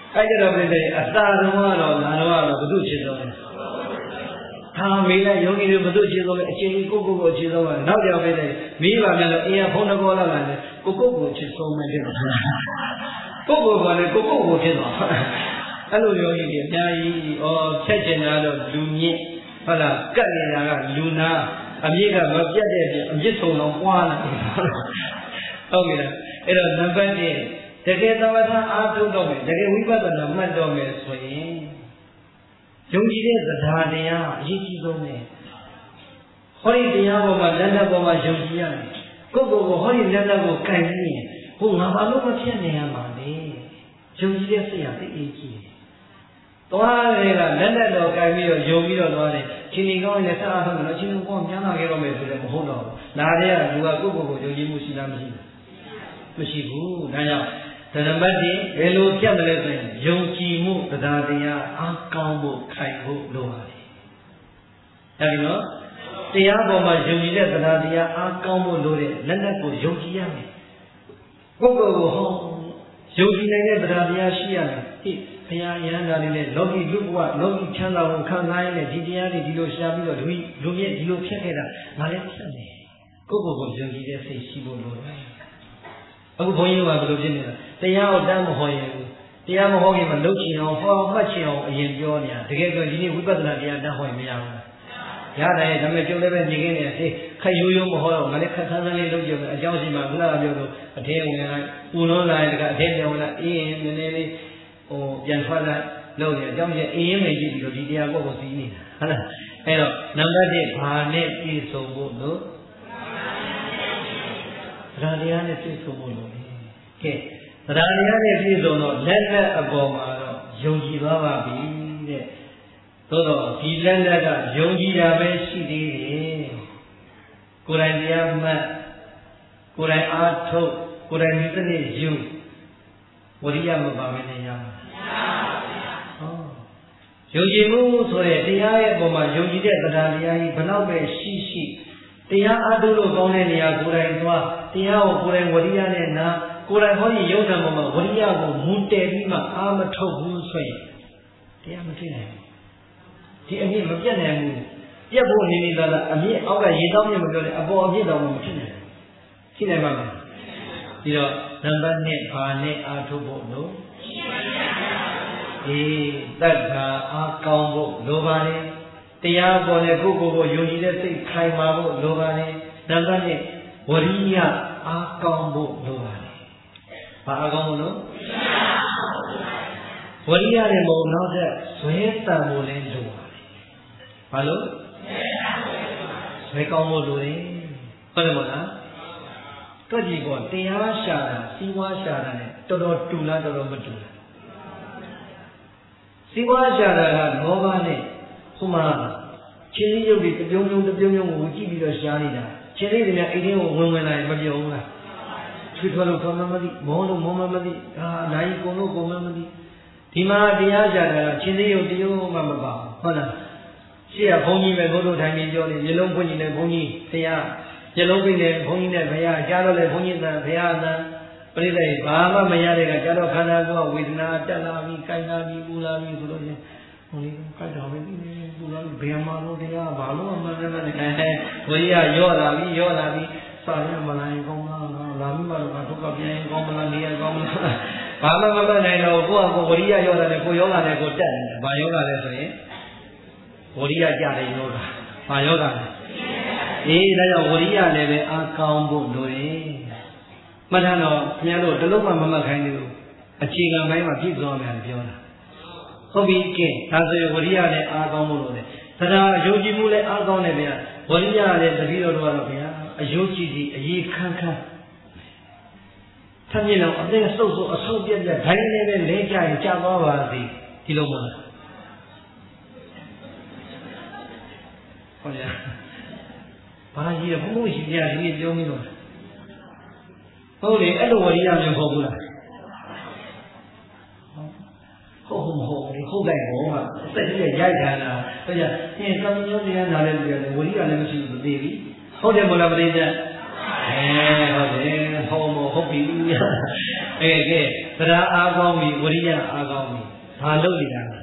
အဲ့ကြတော့ပြည့်အသာတော်ကတော့လာတော့ဘုသူ့ချစ်ဆုံးတယ်ဟာမေးလိုက်ယောဂီတွေဘုသူ့ချစ်ဆုံးလဲအချင်းကြီးကိုချစ်ဆုံးပါနောက်ကြောင်ပြည့်မိဘများလို့အင်းရဖုံးတကောလာတယ်ကိုချစ်ဆုံးမှဖြစ်တယ်ကိုကလည်းကိုဖြစ်သွားအဲ့လိုယောဂီတွေအများကြီးဖြတ်ကျင်တာတော့လူမြင့်ဟုတ်လားကတ်နေတာကလူနာအမြင့်ကမပြတ်တဲ့အမြင့်ဆုံးတော့ပွားလာတယ်ဟုတ်ပြီလားအဲ့တော့နံပါတ်1တကယ်သမထအားထုတ်တော့မယ်တကယ်ဝိပဿနာမှတ်တော့မယ်ဆိုရင်ယုံကြည်တဲ့သဒ္ဓါတရားအရေးကြီးဆုံးပဲဟောဒီတရားပေါ်မှာလက်လက်ပေါ်မှာယုံကြည်ရတယ်ကိုယ့်ကိုယ်ကိုဟောဒီလက်လက်ကိုကင်ပြီးရင်ဟိုငါဘာလို့မဖြစ်နေရမှာလဲယုံကြည်တဲ့စိတ်ဟာသိအရေးကြီးတယ်သွားတယ်ကလက်လက်တော့ကင်ပြီးတော့ယုံပြီးတော့သွားတယ်ချင်းဒီကောင်းနဲ့ဆက်အားထုတ်လို့ချင်းကောင်းပြန်လာခဲ့တော့မယ်ဆိုလည်းမဟုတ်တော့ဘူး။ဒါတည်းကလူကကိုယ့်ကိုယ်ကိုယုံကြည်မှုရှိလားမရှိဘူး။မရှိဘူး။ဒါကြောင့်ဓမ္မတ်ဒီဘယ်လိုပြတ်မလဲဆိုရင်ယုံကြည်မှုတရားတရားအားကောင်းဖို့ခိုင်ဖို့လိုပါတယ်။အဲဒီတော့တရားပေါ်မှာယုံကြည်တဲ့တရားတရားအားကောင်းဖို့လိုတဲ့လက်လက်ကိုယုံကြည်ရမယ်။ကိုယ့်ကိုယ်ကိုဟောယုံကြည်နိုင်တဲ့တရားတရားရှိရမယ်။ဘုရားယန္တာလေးနဲ့လောကီလူဘဝလောကီချမ်းသာကိုခံစားရတဲ့ဒီတရားတွေဒီလိုရှားပြီးတော့လူမြင့်ဒီလိုဖြတ်ခဲ့တာငါလည်းဖြတ်မယ်ကိုယ့်ကိုယ်ကိုယုံကြည်တဲ့စိတ်ရှိဖို့လိုတယ်အခုဘုန်းကြီးကဘယ်လိုဖြစ်နေတာတရားကိုတမ်းမဟောရင်တရားမဟောခင်မှာလုပ်ချင်အောင်ဟောမှတ်ချင်အောင်အရင်ပြောနေတာတကယ်ဆိုဒီနေ့ဝိပဿနာတရားတမ်းဟောရင်မရဘူးရတယ်ဒါပေမဲ့ကျုပ်လည်းပဲညီခင်းနေတယ်ခက်ရိုးမဟောတော့ငါလည်းခက်ဆန်းဆန်းလေးလုပ်ကြမယ်အကြောင်းရှိမှခုနကပြောလို့အထဲဝင်လိုက်ပူလုံးလာရင်တကအထဲပြန်ဝင်လိုက်အေးရင်နည်းနည်းလေးပြန်ထွက်လိုက်လို့ရအကြောင်းကျအေးရင်မကြည့်ပြီးတော့ဒီတရားကိုသိနေတာဟုတ်လားအဲ့တော့နံပါတ်1ဘာနဲ့ပြည့်စုံဖို့လို့သရတရားနဲ့ပြည့်စုံဖို့လို့ကဲသရတရားနဲ့ပြည့်စုံတော့လက်လက်အပေါ်မှာတော့ယုံကြည်သွားပါပြီတဲ့သို့တော့ဒီလက်လက်ကယုံကြည်တာပဲရှိသေးတယ်ကိုယ်တိုင်တရားမှတ်ကိုယ်တိုင်အားထုတ်ကိုယ်တိုင်ဒီစနစ်ယူဝရိယမပါမနဲ့ရမှာယုံကြည်မှုဆိုတဲ့တရားရဲ့အပေါ်မှာယုံကြည်တဲ့တရားတရားကြီးဘယ်တော့ပဲရှိတရားအားထုတ်လို့ကောင်းတဲ့နေရာကိုယ်တိုင်သွားတရားကိုကိုယ်တိုင်ဝရိယနဲ့နာကိုယ်တိုင်ဟောဒီယုံနာပေါ်မှာဝရိယကိုမူတည်ပြီးမှအာမထုတ်ဘူးဆိုရင်တရားမဖြစ်နိုင်ဘူးဒီအမြင့်မပြတ်နိုင်ဘူးပြတ်ဖို့နေနေသာအမြင့်အောက်ကရေတောင်းမြင့်မပြောနဲ့အပေါ်အမြင့်တော့မဖြစ်နိုင်ဘူးဖြစ်နိုင်ပါ့မလားဒီတော့နံပါတ်1ဘာနဲ့အားထုတ်ဖို့လို့တက္ကအားကောင်းဖို့လိုပါလေတရားပေါ်နဲ့ကိုယ်ကိုယုံကြည်တဲ့စိတ်ခိုင်မာဖို့လိုပါလေနံပါတ်2ဝရိယအားကောင်းဖို့လိုပါလေဘာအားကောင်းဖို့လို့ဝရိယနဲ့မဟုတ်နောက်တဲ့ဇွဲတန်ဖို့လည်းလိုပါလေဘာလို့ဇွဲကောင်းဖို့လိုတယ်ဟုတ်တယ်မဟုတ်လားတွေ့ကြည့်ပေါ့တရားရှာတာစီးပွားရှာတာနဲ့တော်တော်တူလားတော်တော်မတူလားစီးပွားရှာတာကလောဘနဲ့ဟိုမှာချင်းလေးရုပ်တွေတပြုံးကိုကြည့်ပြီးတော့ရှားနေတာချင်းလေးတွေများအိမ်ထဲကိုဝင်လာရင်မပြောဘူးလားချွေထွက်လို့ထွက်မှမသိမောလို့မောမှမသိနိုင်ကုန်လို့ကုန်မှမသိဒီမှာတရားရှာတာကချင်းလေးရုပ်တရုံမှမပါဘူးဟုတ်လားရှေ့ကဘုန်းကြီးပဲဘုတို့ထိုင်ပြီးပြောနေမျိုးလုံးဖွင့်နေတယ်ဘုန်းကြီးတရားမျိုးလုံးပြနေဘုန်းကြီးနဲ့ဘုရားကြားတော့လေဘုန်းကြီးသာဘုရားသာပရိသေဘာမှမရတဲ့ကကြားတော့ခန္ဓာကိုယ်ဝေဒနာတက်လာပြီးကြိုက်လာပြီးပူလာပြီးဆိုလို့ချင်းဟိုလေးကြိုက်တော့ပဲပူလာပြီးဘယ်မှာလို့တရားဘာလို့မှမနဲ့ဝိရိယရော့လာပြီးစာရမလာရင်ကောင်းလားလာပြီးမှတော့ဒုက္ခပြန်ရင်ကောင်းမလားနေရကောင်းမလားဘာမှမနိုင်တော့ကိုယ့်အကိုဝိရိယရော့တာနဲ့ကိုယ်ယောဂနဲ့ကိုယ်တက်နေဘာယောဂလဲဆိုရင်ဝိရိယကြတဲ့ယောဂဘာယောဂလဲဒါကြောင့်ဝိရိယလည်းပဲအားကောင်းဖို့လိုတယ်မှတ်ထားတော့ခင်ဗျားတို့တလုံးမှမမှတ်ခိုင်းသေးဘူးအခြေခံပိုင်းမှာပြည့်စုံမယ်ပြောတာဟုတ်ပြီကဲဒါဆိုရင်ဝရိယနဲ့အားကောင်းဖို့လို့လေသဒ္ဓါအယုံကြည်မှုလည်းအားကောင်းတယ်ဗျာဝရိယလည်းတပည့်တော်တို့ကတော့ဗျာအယုံကြည်စီအရေးခန်းထပ်မြင်တော့အသက်ဆုပ်အဆုပ်ပြက်ဒိုင်းနေပဲလဲကြရင်ကြာသွားပါစေဒီလိုမလားဟုတ်ရဘာကြီးဘုံရှိပြဒီပြောမိလို့ဟုတ်လေအဲ့လိုဝရိယမျိုးဟုတ်ဘူးလားဟုတ်မဟုတ်လေဟုတ်တယ်ဘောမှာစက်ကြီးရိုက်ခံတာဆိုကြသင်သမယောတရားနားလဲပြောတယ်ဝရိယလည်းမရှိဘူးသိပြီဟုတ်တယ်မလားပရိသတ်ဟုတ်တယ်ဟုတ်ပြီကဲတရားအားကောင်းပြီဝရိယအားကောင်းပြီဘာလုပ်နေတာလဲ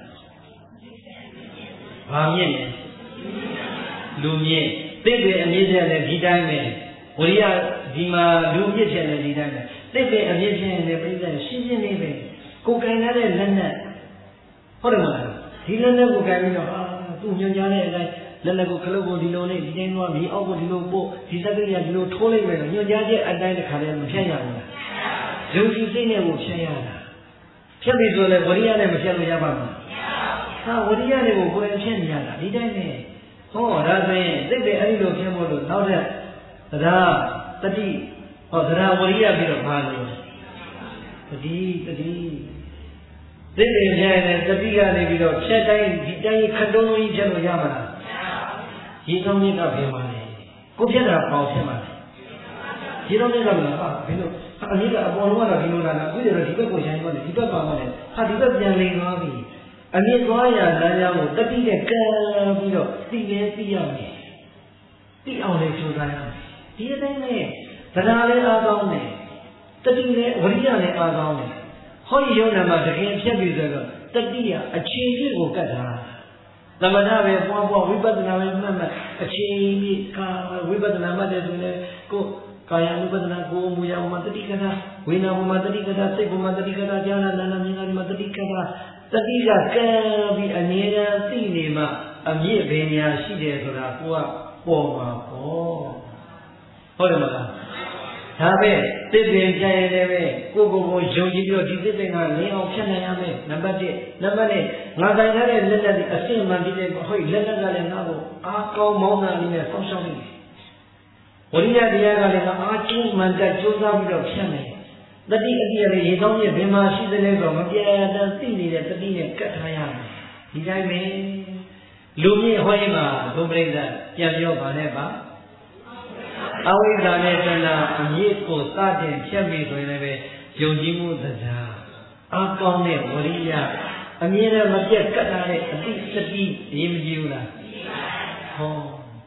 ဘာမြင့်လဲလူမြင့်သိပ္ပံအမြင့်ချက်လည်းဒီတိုင်းပဲဝရိယဒီမှာလူမြင့်ချက်လည်းဒီတိုင်းပဲသိပ္ပံအမြင့်ချက်လည်းပြည့်စုံရှင်းရှင်းလေးပဲကိုယ်ကင်ရတဲ့လက်နဲ့ဟုတ်တယ်မလားဒီလက်နဲ့ကိုယ်ကင်ပြီးတော့သူ့ညွှန်ကြားတဲ့အတိုင်းလက်နဲ့ကိုခလုတ်ကိုဒီလိုနဲ့ဒီတိုင်းသွားမြေအောက်ကိုဒီလိုပို့ဒီစက်ကလေးကဒီလိုထိုးလိုက်မယ်ညွှန်ကြားချက်အတိုင်းတစ်ခါတည်းမဖြတ်ရဘူးလားယုံကြည်စိတ်နဲ့ကိုဖြတ်ရတာဖြတ်ပြီဆိုလည်းဝရိယနဲ့မဖြတ်လို့ရပါဘူးဟာဝရိယတွေကိုကိုယ်ဖြတ်နေရတာဒီတိုင်းပဲဟောဒါဆိုရင်သိတဲ့အဲ့ဒီလိုဖြတ်ဖို့လို့နောက်တဲ့တရားတတိဟောတရားဝရိယပြီးတော့ဘာလို့တတိသိတဲ့ဖြတ်ရင်တတိကနေပြီးတော့ဖြတ်တိုင်းဒီတိုင်းခတုံးလုံးကြီးဖြတ်လို့ရမှာလားရေကောင်းမြစ်ကဘယ်မှာလဲကိုဖြတ်တာပေါင်ဖြတ်မှာလဲရေကောင်းမြစ်ကမလားဟာဘယ်လိုအမြစ်ကအပေါ်လုံးကတော့ဒီလိုလာတာပြီးတော့ဒီဘက်ကိုဆိုင်သွားတယ်ဒီဘက်ပါသွားတယ်ဟာဒီဘက်ပြန်လိန်သွားပြီအမြစ်သွားရလမ်းကြောင်းကိုတတိနဲ့ကံပြီးတော့သိလဲသိရမယ်သိအောင်လည်းကြိုးစားရမယ်ဒီအတိုင်းနဲ့တရားလည်းအားကောင်းတယ်တတိလည်းဝရိယလည်းအားကောင်းတယ်ဟောဒီယုံနာမှာတကယ်ဖြတ်ပြီဆိုတော့တတိယအခြေဖြစ်ကိုကတ်တာသမထပဲပွားပွားဝိပဿနာပဲမှတ်မှတ်အခြေဖြစ်ကာဝိပဿနာမှတ်တယ်ဆိုရင်ကိုကာယ ानु ပဒနာကိုမူရဝမတတိကတာဝိညာဝမတတိကတာစိတ်ဝမတတိကတာဉာဏ်နာနာမြင်နာမတတိကတာတတိကကံပြီးအနေနဲ့သိနေမှအမြင့်ပင်ညာရှိတယ်ဆိုတာကိုကပေါ်မှာပေါ့ဟုတ်တယ်မလားဒါပဲသစ်ပင်ဖြတ်ရင်လည်းပဲကိုယုံကြည်ပြီးတော့ဒီသစ်ပင်ကလင်းအောင်ဖြတ်နိုင်ရမယ်နံပါတ်1နံပါတ်2ငါတိုင်ထားတဲ့လက်လက်ဒီအစစ်မှန်ဒီတဲ့ဟိုလက်လက်ကလည်းငါ့ကိုအားကောင်းမောင်းတာလေးနဲ့ဆောင်းရှောင်းနေတယ်ဝရိယတရားကလည်းအားကျိုးမှန်တက်ကြိုးစားပြီးတော့ဖြတ်မယ်တတိအတိအရေကောင်းရဲ့ဘယ်မှာရှိသလဲဆိုတော့မပြတ်တမ်းသိနေတဲ့တတိနဲ့ကတ်ထားရမယ်ဒီတိုင်းပဲလူမြင့်ဟောရင်မှာဘုပရိသတ်ပြန်ပြောပါနဲ့ပါအဝိဇ္ဇာနဲ့တဏှာအမြစ်ကိုစတင်ဖြတ်ပြီးဆိုရင်လည်းယုံကြည်မှုတရားအားကောင်းတဲ့ဝရိယအမြဲတမ်းမပြတ်ကတ်လာတဲ့အတိစတိရေးမကြည့်ဘူးလားဟော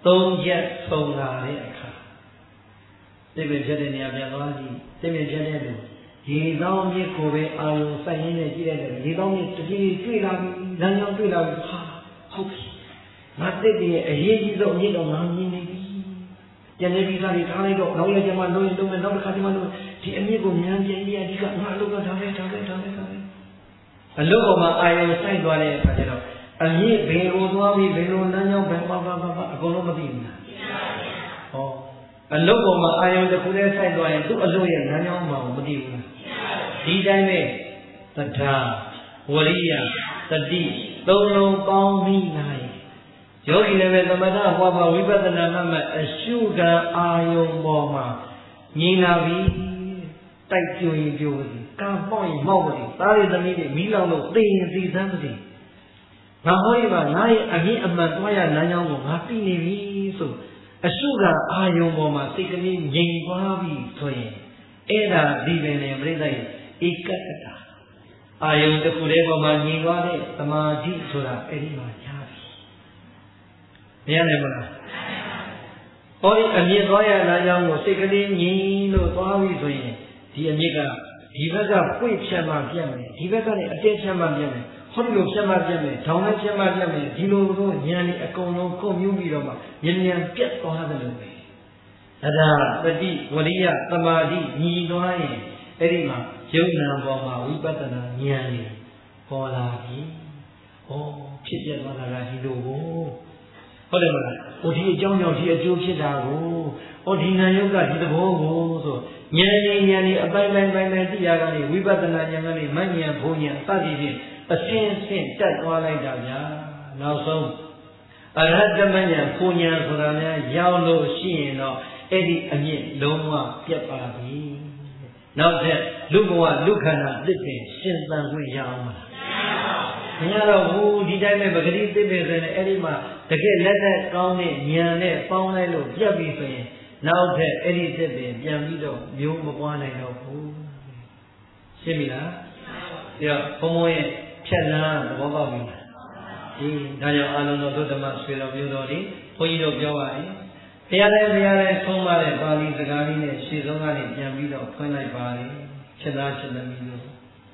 3ချက်ဆုံးလာတဲ့အခါသိပင်ဖြတ်တဲ့နေရာပြန်သွားကြည့်သိပင်ဖြတ်တဲ့လူရေသောင်းမြစ်ကိုပဲအာယုံစိုက်ရင်းနဲ့ကြည့်လိုက်တယ်ရေသောင်းမြစ်တတိတွေ့လာပြီလမ်းကြောင်းတွေ့လာပြီဟာဟုတ်ပြီငါသိတဲ့အရေးကြီးဆုံးအမြင့်တော်ငါမြင်နေပြီကျန်တဲ့ဒီစားတွေထားလိုက်တော့နောက်ရကျမှလုံးရင်လုံးမယ်နောက်တစ်ခါကျမှလုံးဒီအမြင့်ကိုမြန်ပြန်ရဒီကငါအလုပ်ကဒါပဲအလုပ်ပေါ်မှာအာယုံစိုက်သွားတဲ့အခါကျတော့အမြင့်ဘယ်ကိုသွားပြီးဘယ်လိုလမ်းကြောင်းဘယ်ပါအကုန်လုံးမသိဘူးလားဟောအလုပ်ပေါ်မှာအာယုံတစ်ခုတည်းစိုက်သွားရင်သူ့အလုပ်ရဲ့လမ်းကြောင်းမှမသိဘူးလားဒီတိုင်းပဲသဒ္ဓါဝရိယတတိသုံးလုံးပေါင်းပြီးနိုင်ယောဂီလည်းပဲသမထဟောပါဝိပဿနာမှအရှုခံအာယုံပေါ်မှာငြိမ်လာပြီတိုက်ကြွရင်ကြိုးစီကံပေါက်ရင်မောက်ပါလိသားရသမီးတွေမိလောင်လို့သိရင်သိသမ်းပါလိငါဟောရပါငါရဲ့အမြင့်အမှန်တွားရလမ်းကြောင်းကိုငါသိနေပြီဆိုအရှုခံအာယုံပေါ်မှာစိတ်ကလေးငြိမ်သွားပြီဆိုရင်အဲ့ဒါဒီပင်နဲ့ပြိဿရဲ့ဧကတ္တအာယုံတစ်ခုတည်းပေါ်မှာငြိမ်သွားတဲ့သမာဓိဆိုတာအဲ့ဒီမှာရပြီမရနိုင်ဘူးလားဟောဒီအမြင့်သွားရလမ်းကြောင်းကိုစိတ်ကလေးငြိမ်လို့သွားပြီဆိုရင်ဒီအမြင့်ကဒီဘက်ကပွင့်ဖြတ်မှပြတ်မယ်ဒီဘက်ကလည်းအတက်ဖြတ်မှပြတ်မယ်ဟောဒီလိုဖြတ်မှပြတ်မယ်ထောင်နဲ့ဖြတ်မှပြတ်မယ်ဒီလိုတော့ဉာဏ်ကြီးအကုန်လုံးကုန်မြူးပြီးတော့မှဉာဏ်ပြတ်သွားတယ်လို့ပဲအဲ့ဒါတတိဝရိယသမာဓိညီသွားရင်အဲ့ဒီမှာယုံနာပေါ်မှာဝိပဿနာဉာဏ်ကြီးပေါ်လာပြီဩဖြစ်ပြသွားတာကဒီလိုကိုဟုတ်တယ်မလားဟိုဒီအကြောင်းကြောင့်ဒီအကျိုးဖြစ်တာကိုဟောဒီဉာဏ်ယုတ်ကဒီသဘောကိုဆိုဉာဏ်ကြီးအပိုင်းသိရတာလေဝိပဿနာဉာဏ်ကနေမဉဏ်ဘုံဉာဏ်စသည်ဖြင့်အစဉ်စဉ်တက်သွားလိုက်တာဗျာနောက်ဆုံးအရဟတမဉဏ်ဘုံဉာဏ်ဆိုတာများရောက်လို့ရှိရင်တော့အဲ့ဒီအမြင့်လုံးဝပြတ်ပါပြီနောက်ထပ်လူဘဝလူခန္ဓာသစ်ပင်ရှင်သန်ခွင့်ရအောင်မလားမရတော့ဘူးဒီတိုင်းပဲပဂတိသစ်ပင်ဆိုရင်အဲ့ဒီမှာတကယ်လက်သက်ကောင်းတဲ့ဉာဏ်နဲ့ပေါင်းလိုက်လို့ပြတ်ပြီဆိုရင်နောက်ထပ်အဲ့ဒီသစ်ပင်ပြန်ပြီးတော့မျိုးမပွားနိုင်တော့ဘူးရှင်းပြီလားပြီးတော့ဘုံဘုံရဲ့ဖြတ်လန်းသဘောပေါက်ပြီလားဒီဒါကြောင့်အာလုံးတော်သုတ္တမဆွေတော်မျိုးတော်ဒီဘုန်းကြီးတို့ပြောပါလေဘုရားလည်းဆုံးမတဲ့ပါဠိစကားလေးနဲ့ရှေ့ဆုံးကနေပြန်ပြီးတော့ဖွင့်လိုက်ပါလေချက်သားချက်သမီးတို့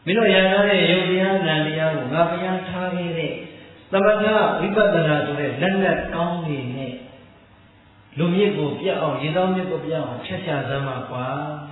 မင်းတို့ရထားတဲ့ယုတ်တရားနံတရားကိုငါဘုရားထားခဲ့တဲ့သမထဝိပဿနာဆိုတဲ့လက်လက်ကောင်းနေနဲ့လူမြစ်ကိုပြတ်အောင်ရေသောမြစ်ကိုပြတ်အောင်ဖြတ်ချစမ်းပါကွာ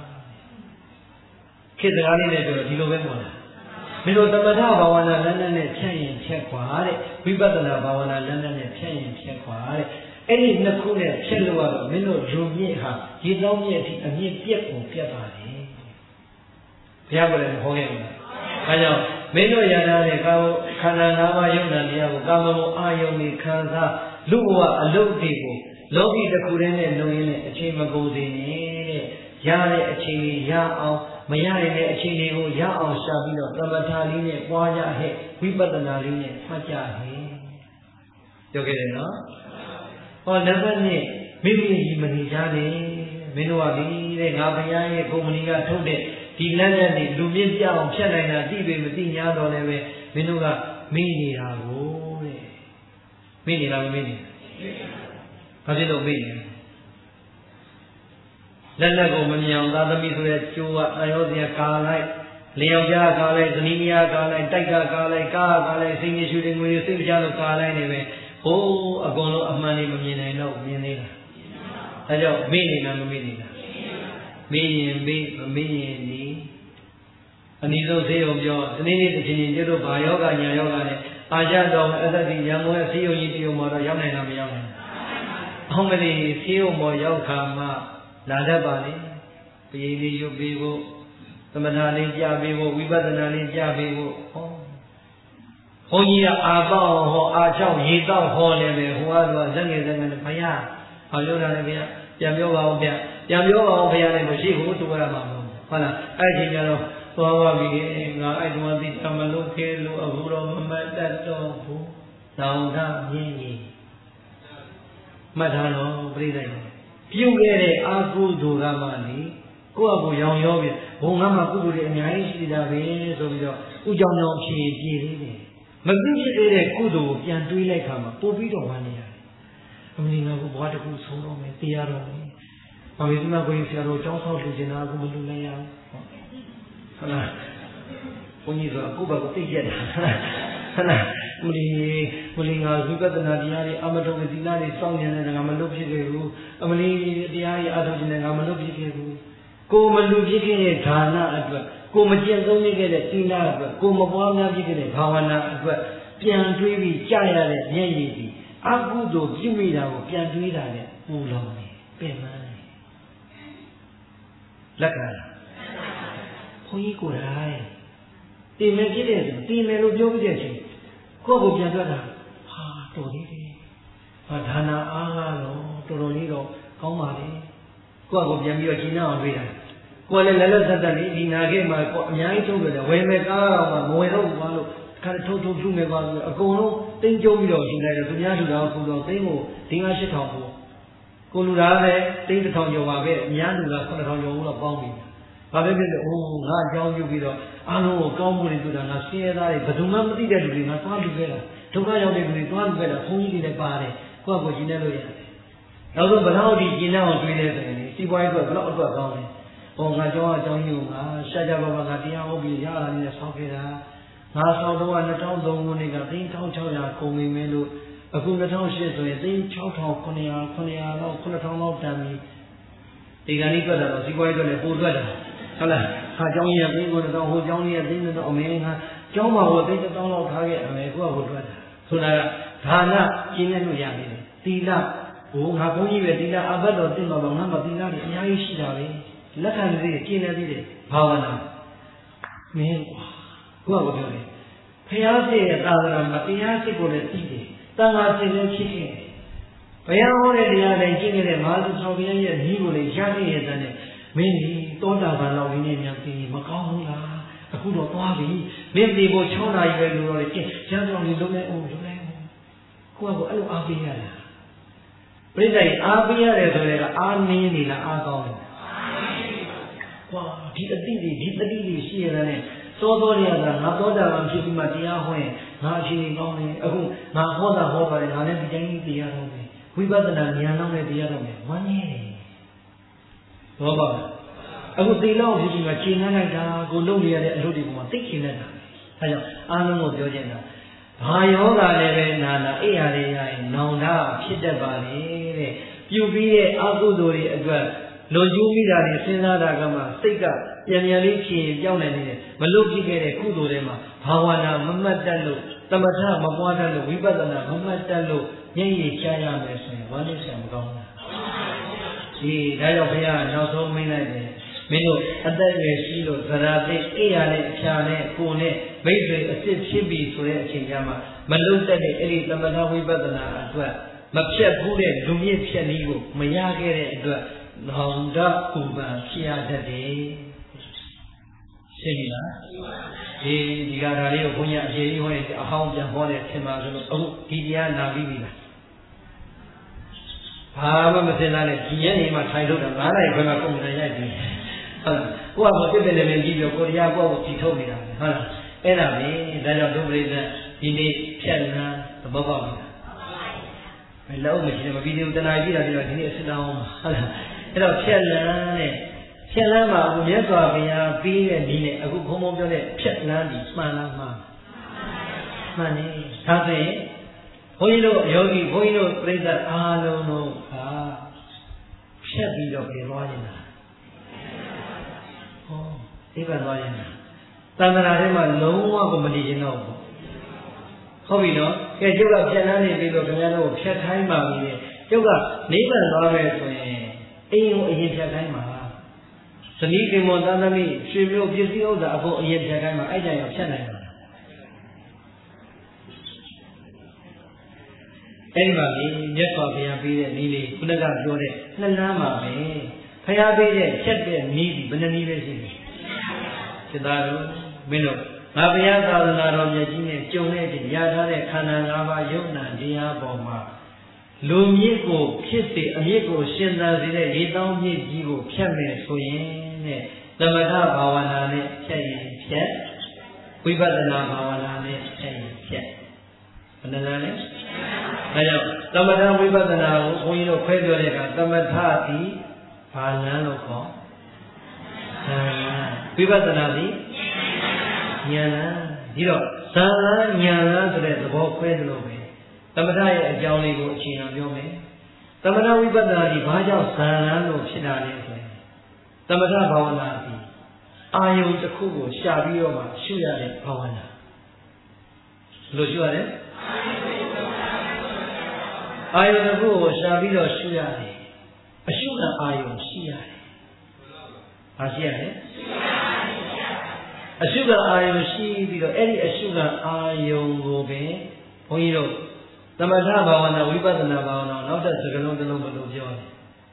ခေတ်စကားလေးနဲ့ပြောဒီလိုပဲပေါ့လားမင်းတို့သမထဘာဝနာလက်နဲ့ဖြတ်ရင်ဖြတ်ခွာတဲ့ဝိပဿနာဘာဝနာလက်နဲ့ဖြတ်ရင်ဖြတ်ခွာတဲ့အဲ့ဒီနှစ်ခုနဲ့ဖြတ်လို့ရတော့မင်းတို့လူမြစ်ဟာရေသောမြစ်အထိအမြင့်ပြတ်ကိုပြတ်ပါလေဘုရားကလည်းဟောခဲ့တယ်အဲကြောင့်မင်းတို့ရထားတဲ့ခန္ဓာ၅ပါးယုံနာတရားကိုကာမဂုဏ်အာယုန်ကိုခံစားလူဘဝအလုတ်တွေကိုလောကီတစ်ခုတည်းနဲ့လုံရင်းနဲ့အချိန်မကုန်စေနဲ့တဲ့ရတဲ့အချိန်ကြီးရအောင်မရရင်လည်းအချိန်တွေကိုရအောင်ရှာပြီးတော့သမထလေးနဲ့ပွားကြဟဲ့ဝိပဿနာလေးနဲ့မှတ်ကြဟဲ့ပြောခဲ့တယ်နော်ဟောနံပါတ်1မိမိကြီးမနေကြနဲ့မင်းတို့ကဒီတဲ့ငါဘုရားရဲ့ကုမ္ပဏီကထုတ်တဲ့ဒီလက်နဲ့ဒီလူမြင့်ပြအောင်ဖြတ်နိုင်တာသိပေမသိ냐တော့လည်းပဲမင်းတို့ကမေ့နေတာကိုတဲ့မေ့နေတာမမေ့နေဘာဖြစ်လို့မေ့နေလက်လက်ကိုမမြင်အောင်သာသမီဆိုတဲ့ကျိုးကအာယောဇဉ်ကာလိုက်လျောက်ကြားကာလိုက်ဇနီးမယားကာလိုက်တိုက်ကကာလိုက်ကားကာလိုက်စိတ်ညစ်ရှုတဲ့ငွေစိတ်ကြလို့ကာလိုက်နေပဲဟိုးအကုန်လုံးအမှန်လေးမမြင်နိုင်တော့မြင်သေးလားအဲကြောင့်မေ့နေတာမမေ့နေတာမေ့ရင်မေ့မမေ့ရင်ဒီအနည်းဆုံးဆေးရုံပြောဒီနေ့တစ်ချိန်ချင်းကျတော့ဘာယောဂညာယောဂနဲ့အာရတော်အသက်ကြီးရံကုန်ရဲ့ဆေးရုံကြီးတရုံမှာတော့ရောက်နိုင်တာမရောက်နိုင်အောင်မလေးဆေးရုံပေါ်ရောက်ခါမှလာတတ်ပါလေပြေးလေးရုပ်ပေးဖို့သမထလေးကြပေးဖို့ဝိပဿနာလေးကြပေးဖို့ဟောဘုန်းကြီးကအာပေါင်းဟောအာချောင်းရေတောက်ဟောနေတယ်ဟိုကတော့ဇက်ငယ်ဇက်ငယ်နဲ့ဘုရားဟောပြောတာလည်းဘုရားပြန်ပြောပါအောင်ဗျပြန်ပြောပါအောင်ဘုရားလည်းမရှိဘူးတူရမှာမဟုတ်ဟုတ်လားအဲ့ဒီချိန်ကျတော့သွားပါပြီငါအဲ့ဒီမှာသိတမလို့ခဲလို့အခုတော့မမတ်တတ်တော့ဘူးတောင်းတမြင်းကြီးမှတ်ထားတော့ပြိဿရဲ့ပြုခဲ့တဲ့အာဟုသူကမှလေကိုယ့်အကိုရောင်ရောပြီဘုံကမှကုသိုလ်တွေအများကြီးရှိတာပဲဆိုပြီးတော့ဥကြောင်ကြောင်ဖြေပြေးသေးတယ်မသိဖြစ်သေးတဲ့ကုသိုလ်ကိုပြန်တွေးလိုက်ခါမှာပို့ပြီးတော့ဝမ်းနေရတယ်အမလီငါကဘဝတစ်ခုဆုံးတော့မယ်တရားတော်မယ်ဘာလို့ဒီမှာကိုယ်ဆရာတော်ကျောင်းဆောက်လူကျင်တာအခုမလူနိုင်ရဘူးဟုတ်လားဘုန်းကြီးဆိုအခုဘာကိုသိရတာဟုတ်လားမလီငါဝိပဿနာတရားတွေအမတုံသီလတွေစောင့်နေတဲ့ငါမလုပ်ဖြစ်ခဲ့ဘူးအမလီတရားတွေအထုတ်နေတဲ့ငါမလုပ်ဖြစ်ခဲ့ဘူးကိုမလူဖြစ်ခဲ့တဲ့ဌာနအတွက်ကိုမကျင့်သုံးခဲ့တဲ့သီလအတွက်ကိုမပွားများဖြစ်ခဲ့တဲ့ဘာဝနာအတွက်ပြန်တွေးပြီးကြားရတဲ့မျက်ရည်ဒီအကုသိုလ်ပြုမိတာကိုပြန်တွေးတာနဲ့ပူလောင်နေပြင်မှန်းနေလက်ကဘုန်းကြီးကိုယ်တိုင်တင်မယ်ဖြစ်တဲ့တင်မယ်လို့ပြောပြတဲ့အချိန်ကိုယ့်ကိုပြန်ထွက်တာဟာတော်သေးတယ်ဟာဒါနာအားကတော့တော်တော်လေးတော့ကောင်းပါလေကိုယ့်ကိုပြန်ပြီးတော့ရှင်းအောင်တွေ့တာကိုယ်လည်းလည်းလက်သက်လေးဒီနာခဲ့မှာကိုအများကြီးထုတ်တယ်ဝယ်မယ်ကားတော့မှမဝယ်တော့ဘူးလို့ခါထုတ်ထုမယ်ကွာဆိုအကုန်လုံးတင်းကျုံပြီးတော့ယူလိုက်တယ်သူများလူတော်ကိုတော့သိန်းကိုဒီငါ8000ပို့ကိုလူသားပဲသိန်း1000ကျော်ပါပဲအများလူက9000ကျော်ဘူးတော့ပေါင်းပြီဘာပဲဖြစ်လို့အိုးငါအကြောင်းပြုပြီးတော့အားလုံးကိုကောင်းမှုတွေတွေ့တာငါဆင်းရဲသားတွေဘယ်သူမှမသိတဲ့လူတွေငါသွားလူခဲ့တာဒုက္ခရောက်တဲ့လူတွေသွားလူခဲ့တာဘုန်းကြီးတွေလည်းပါတယ်ကိုယ့်ကိုရှင်းနေလို့ရတယ်နောက်ဆုံးဘယ်တော့ဒီရှင်းနေအောင်တွေးနေတယ်စီးပွားရေးအတွက်ဘယ်တော့အတွက်ကောင်းလဲဟောငါကျောင်းအကြောင်းကြီးကိုငါရှားကြပါပါငါတရားဟုတ်ပြီရတာနဲ့ဆောက်ခဲ့တာငါဆောက်တော့2003ခုနှစ်က3600ကုန်ပြီမဲလို့အခု2008ဆိုရင်6900လောက်9000လောက်တန်ပြီဒီကနေ့တွေ့တာတော့စီးပွားရေးအတွက်လည်းပို့ထွက်တာဟုတ်လားခါကျောင်းကြီးကသိန်း9000ဟိုကျောင်းကြီးကသိန်း1000အမေငါကျောင်းမှာဟိုသိန်း1000လောက်ထားခဲ့အမေကိုကဟိုထွက်တာဆိုတာကဒါနကျင်းနေလို့ရနေတယ်သီလဟိုငါဘုန်းကြီးပဲသီလအဘတ်တော်သိတော့ငါမှသီလတွေအများကြီးရှိတာပဲလက်ခံသေးတယ်ကျင်းနေသေးတယ်ဘာဝနာမင်းကိုကပြောတယ်ဖျားစစ်ရဲ့သာသနာမှာတရားစစ်ကိုလည်းသိတယ်တန်ခါစစ်လည်းဖြစ်ခဲ့ဘုရားဟောတဲ့တရားတိုင်းကျင့်နေတဲ့မဟာသုဆောင်ဘုရားရဲ့ညီကိုလည်းရခဲ့ရတဲ့မင်းဒီတောတာဘာလောက်ရင်းနေများသိမကောင်းဘူးလားအခုတော့သွားပြီမင်းဒီကို6နာရီပဲလို့တော့ကျင့်ရသော်ဒီလုံးနဲ့အောင်လုံးနဲ့ကိုကအဲ့လိုအားပေးရတာပြိဿကြီးအားပေးရတယ်ဆိုတဲ့ကအားနည်းနေလားအားကောင်းတယ်ကွာဒီအတိတွေဒီတတိတွေရှိရတဲ့သောတော်ရတာငါသောတာပန်ဖြစ်ပြီးမှတရားဟောရင်ငါအရှင်ကြီးကောင်းတယ်အခုငါဟောတာဟောပါတယ်ငါလည်းဒီတိုင်းကြီးတရားတော်မယ်ဝိပဿနာဉာဏ်လောက်နဲ့တရားတော်မယ်ဝမ်းနည်းတယ်ဘောပါအခုသေလောက်ဖြစ်ပြီးမှချိန်နှမ်းလိုက်တာကိုလုပ်နေရတဲ့အလုပ်တွေကမှသိချင်နေတာဒါကြောင့်အားလုံးကိုပြောချင်တာဘာယောဂလည်းပဲနာနာအိယာလေးရရင်နောင်တဖြစ်တတ်ပါလေတဲ့ပြုပြီးတဲ့အကုသိုလ်တွေအတွက်လွန်ကျူးမိတာတွေစဉ်းစားတာကမှစိတ်ကပြန်ပြန်လေးဖြေပြောင်းနေနေတယ်မလုပ်ဖြစ်ခဲ့တဲ့ကုသိုလ်တွေမှာဘာဝနာမမှတ်တတ်လို့သမထမပွားတတ်လို့ဝိပဿနာမမှတ်တတ်လို့ညဉ့်ရည်ချရမယ်ဆိုရင်ဝမ်းနည်းစရာမကောင်းဘူးဒီဒါကြောင့်ဘုရားနောက်ဆုံးမိန့်လိုက်တယ်မင်းတို့အသက်ရွယ်ရှိလို့ဇရာသိအိယာနဲ့အဖျာနဲ့ကိုယ်နဲ့မိတ်ဆွေအစ်စ်ဖြစ်ပြီဆိုတဲ့အချိန်ကျမှမလုံတတ်တဲ့အဲ့ဒီသမထဝိပဿနာအတွက်မဖြတ်ဘူးတဲ့လူမြင့်ဖြတ်နည်းကိုမရခဲ့တဲ့အတွက်နောင်တဥပံဖြစ်ရတတ်တယ်ရှင်းပြီလားဒီကရာလေးကိုဘုန်းကြီးအကျေကြီးဟောရင်အဟောင်းပြန်ဟောတယ်ထင်ပါဆိုလို့အခုဒီတရားနာပြီးပြီလားဘာမှမသိလားနဲ့ဒီညနေမှထိုင်လို့တော့9နာရီခွဲမှကွန်ပျူတာရိုက်ပြီးဟုတ်လားကိုကပြည့်တယ်လည်းကြည့်ပြီးကိုတရားကိုကြည့်ထုတ်နေတာဟုတ်လားအဲ့ဒါပဲဒါကြောင့်ဒုပရိသဒီနေ့ဖြတ်လန်းသဘောပေါက်ပြီဘယ်လောက်မရှိမပြီးသေးဘူးတဏှာကြီးတာပြီးတော့ဒီနေ့အစစ်တောင်းဟုတ်လားအဲ့တော့ဖြတ်လန်းနဲ့ဖြတ်လန်းမှာအခုမြတ်စွာဘုရားပြီးတဲ့ဒီနေ့အခုဘုံဘုံပြောတဲ့ဖြတ်လန်းဒီမှန်လားမှန်နေဒါဆိုရင်ဘုန်းကြီးတို့ယောဂီဘုန်းကြီးတို့ပြိဿအားလုံးတို့ကဖြတ်ပြီးတော့ပြေသွားနေတာဟောဒီဘက်သွားနေတာသံဃာထဲမှာလုံးဝကိုမနေချင်တော့ဘူးဟုတ်ပြီနော်ကဲကျုပ်ကဖြတ်လန်းနေပြီလို့ခင်ဗျားတို့ဖြတ်ခိုင်းပါပြီလေကျုပ်ကနိဗ္ဗာန်သွားမယ်ဆိုရင်အိမ်ကိုအရင်ဖြတ်ခိုင်းပါဇနီးခင်မွန်သားသမီးရွှေမျိုးပစ္စည်းဥစ္စာအကုန်အရင်ဖြတ်ခိုင်းပါအဲ့ကြရင်ဖြတ်နိုင်ပါအဲ့ဒီမှာလေမြတ်စွာဘုရားပေးတဲ့နည်းလေးခုနကပြောတဲ့နှစ်လမ်းမှာပဲဘုရားပေးတဲ့ဖြတ်တဲ့နည်းဒီဘယ်နှနည်းပဲရှိတယ်စိတ်သားတို့မင်းတို့ငါဘုရားသာသနာတော်မြတ်ကြီးနဲ့ကြုံတဲ့ရထားတဲ့ခန္ဓာ၅ပါးယုံနာတရားပေါ်မှာလူမြစ်ကိုဖြစ်စေအမြစ်ကိုရှင်သန်စေတဲ့ရေတောင်းမြစ်ကြီးကိုဖြတ်မယ်ဆိုရင်တဲ့သမထဘာဝနာနဲ့ဖြတ်ရင်ဖြတ်ဝိပဿနာဘာဝနာနဲ့ဖြတ်ရင်ဖြတ်ဘယ်နှလမ်းလဲဒါကြောင့်သမထဝိပဿနာကိုဘုန်းကြီးတို့ခွဲပြောတဲ့အခါသမထသည်ဘာလမ်းလို့ခေါ်ဝိပဿနာသည်ဉာဏ်လမ်းဒီတော့ဇာလမ်းဉာဏ်လမ်းဆိုတဲ့သဘောခွဲသလိုပဲသမထရဲ့အကြောင်းလေးကိုအခြေခံပြောမယ်သမထဝိပဿနာဒီဘာကြောင့်ဇာလမ်းလို့ဖြစ်တာလဲဆိုရင်သမထဘာဝနာဒီအာယုံတစ်ခုကိုရှာပြီးတော့မှရှုရတဲ့ဘာဝနာလို့ရှုရတယ်အာယုံတစ်ခုကိုရှာပြီးတော့ရှုရတယ်အရှုခံအာယုံရှိရတယ်ဘာရှိရလဲအရှုခံအာယုံရှိပြီးတော့အဲ့ဒီအရှုခံအာယုံကိုပဲဘုန်းကြီးတို့သမထဘာဝနာဝိပဿနာဘာဝနာနောက်တဲ့စကားလုံးတစ်လုံးဘယ်လိုပြောလဲ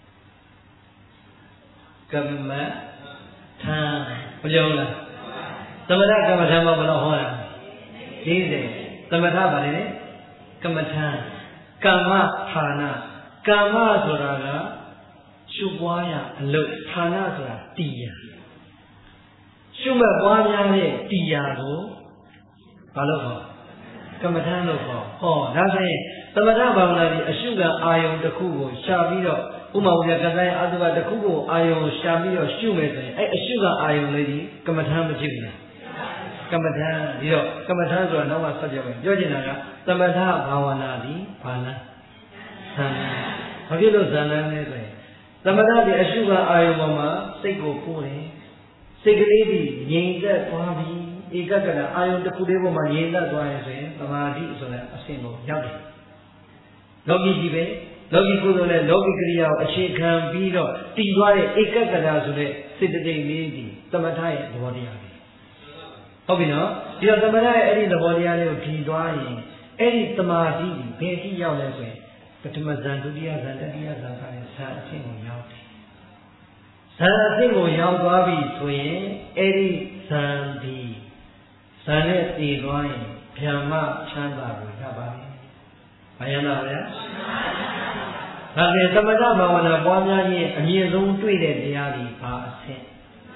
ကမ္မထာဘယ်လိုလဲသမထကမ္မထာမှာဘယ်လိုဟောတာ40သမထဘာလဲကမ္မထာကမ္မဌာနကမ္မဆိုတာကရှုပွားရအလုပ်ဌာနဆိုတာတရားရှုမဲ့ပွားများတဲ့တရားကိုဘာလို့ခေါ်ကမ္မထာလို့ခေါ်ဟောဒါဆိုရင်သမထဘာဝနာဒီအရှုခံအာယုံတစ်ခုကိုရှာပြီးတော့ဥမာဝိဇ္ဇာကတိုင်းအတုပတစ်ခုကိုအာယုံရှာပြီးတော့ရှုမယ်ဆိုရင်အဲ့အရှုခံအာယုံလေးဒီကမ္မထာမဖြစ်ဘူးလားကမ္မထာဒီတော့ကမ္မထာဆိုတာနောက်မှဆက်ပြောမယ်ပြောချင်တာကသမထဘာဝနာဒီဘာလားဇာလံဘာဖြစ်လို့ဇာလံလဲဆိုရင်သမထဒီအရှုခံအာယုံပေါ်မှာစိတ်ကိုပို့တယ်စိတ်ကလေးဒီငြိမ်သက်သွားပြီဧကကရအာယုံတစ်ခုလေးပေါ်မှာငြိမ်သက်သွားရင်ဆိုရင်သမာဓိဆိုတဲ့အဆင့်ကိုရောက်တယ်လောကီကြီးပဲလောကီကုသိုလ်နဲ့လောကီကရိယာကိုအခြေခံပြီးတော့တည်သွားတဲ့ဧကကရဆိုတဲ့စေတသိက်လေးဒီသမထရဲ့သဘောတရားပဲဟုတ်ပြီနော်ဒီတော့သမထရဲ့အဲ့ဒီသဘောတရားလေးကိုတည်သွားရင်အဲ့ဒီသမာဓိဒီဘယ်ထိရောက်လဲဆိုရင်ပထမဇန်ဒုတိယဇန်တတိယဇန်ဆိုတဲ့ဇန်အဆင့်ကိုရောက်တယ်ဇန်အဆင့်ကိုရောက်သွားပြီဆိုရင်အဲ့ဒီဇန်ဒီဇန်နဲ့တည်သွားရင်ဗျာမချမ်းသာကိုရပါမယ်ဘာယနာဗျာဒါပေမဲ့သမထဘာဝနာပွားများခြင်းအမြင့်ဆုံးတွေ့တဲ့တရားဒီဘာအဆင့်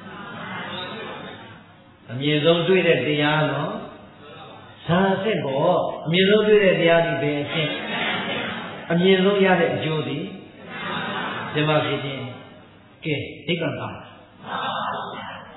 အမြင့်ဆုံးတွေ့တဲ့တရားတော့ဇာအဆင့်ပေါ့အမြင့်ဆုံးတွေ့တဲ့တရားဒီဘယ်အဆင့်အမြင့်ဆုံးရတဲ့အကျိုးဒီဓမ္မဖြစ်ခြင်းကဲနိဗ္ဗာန်ပါ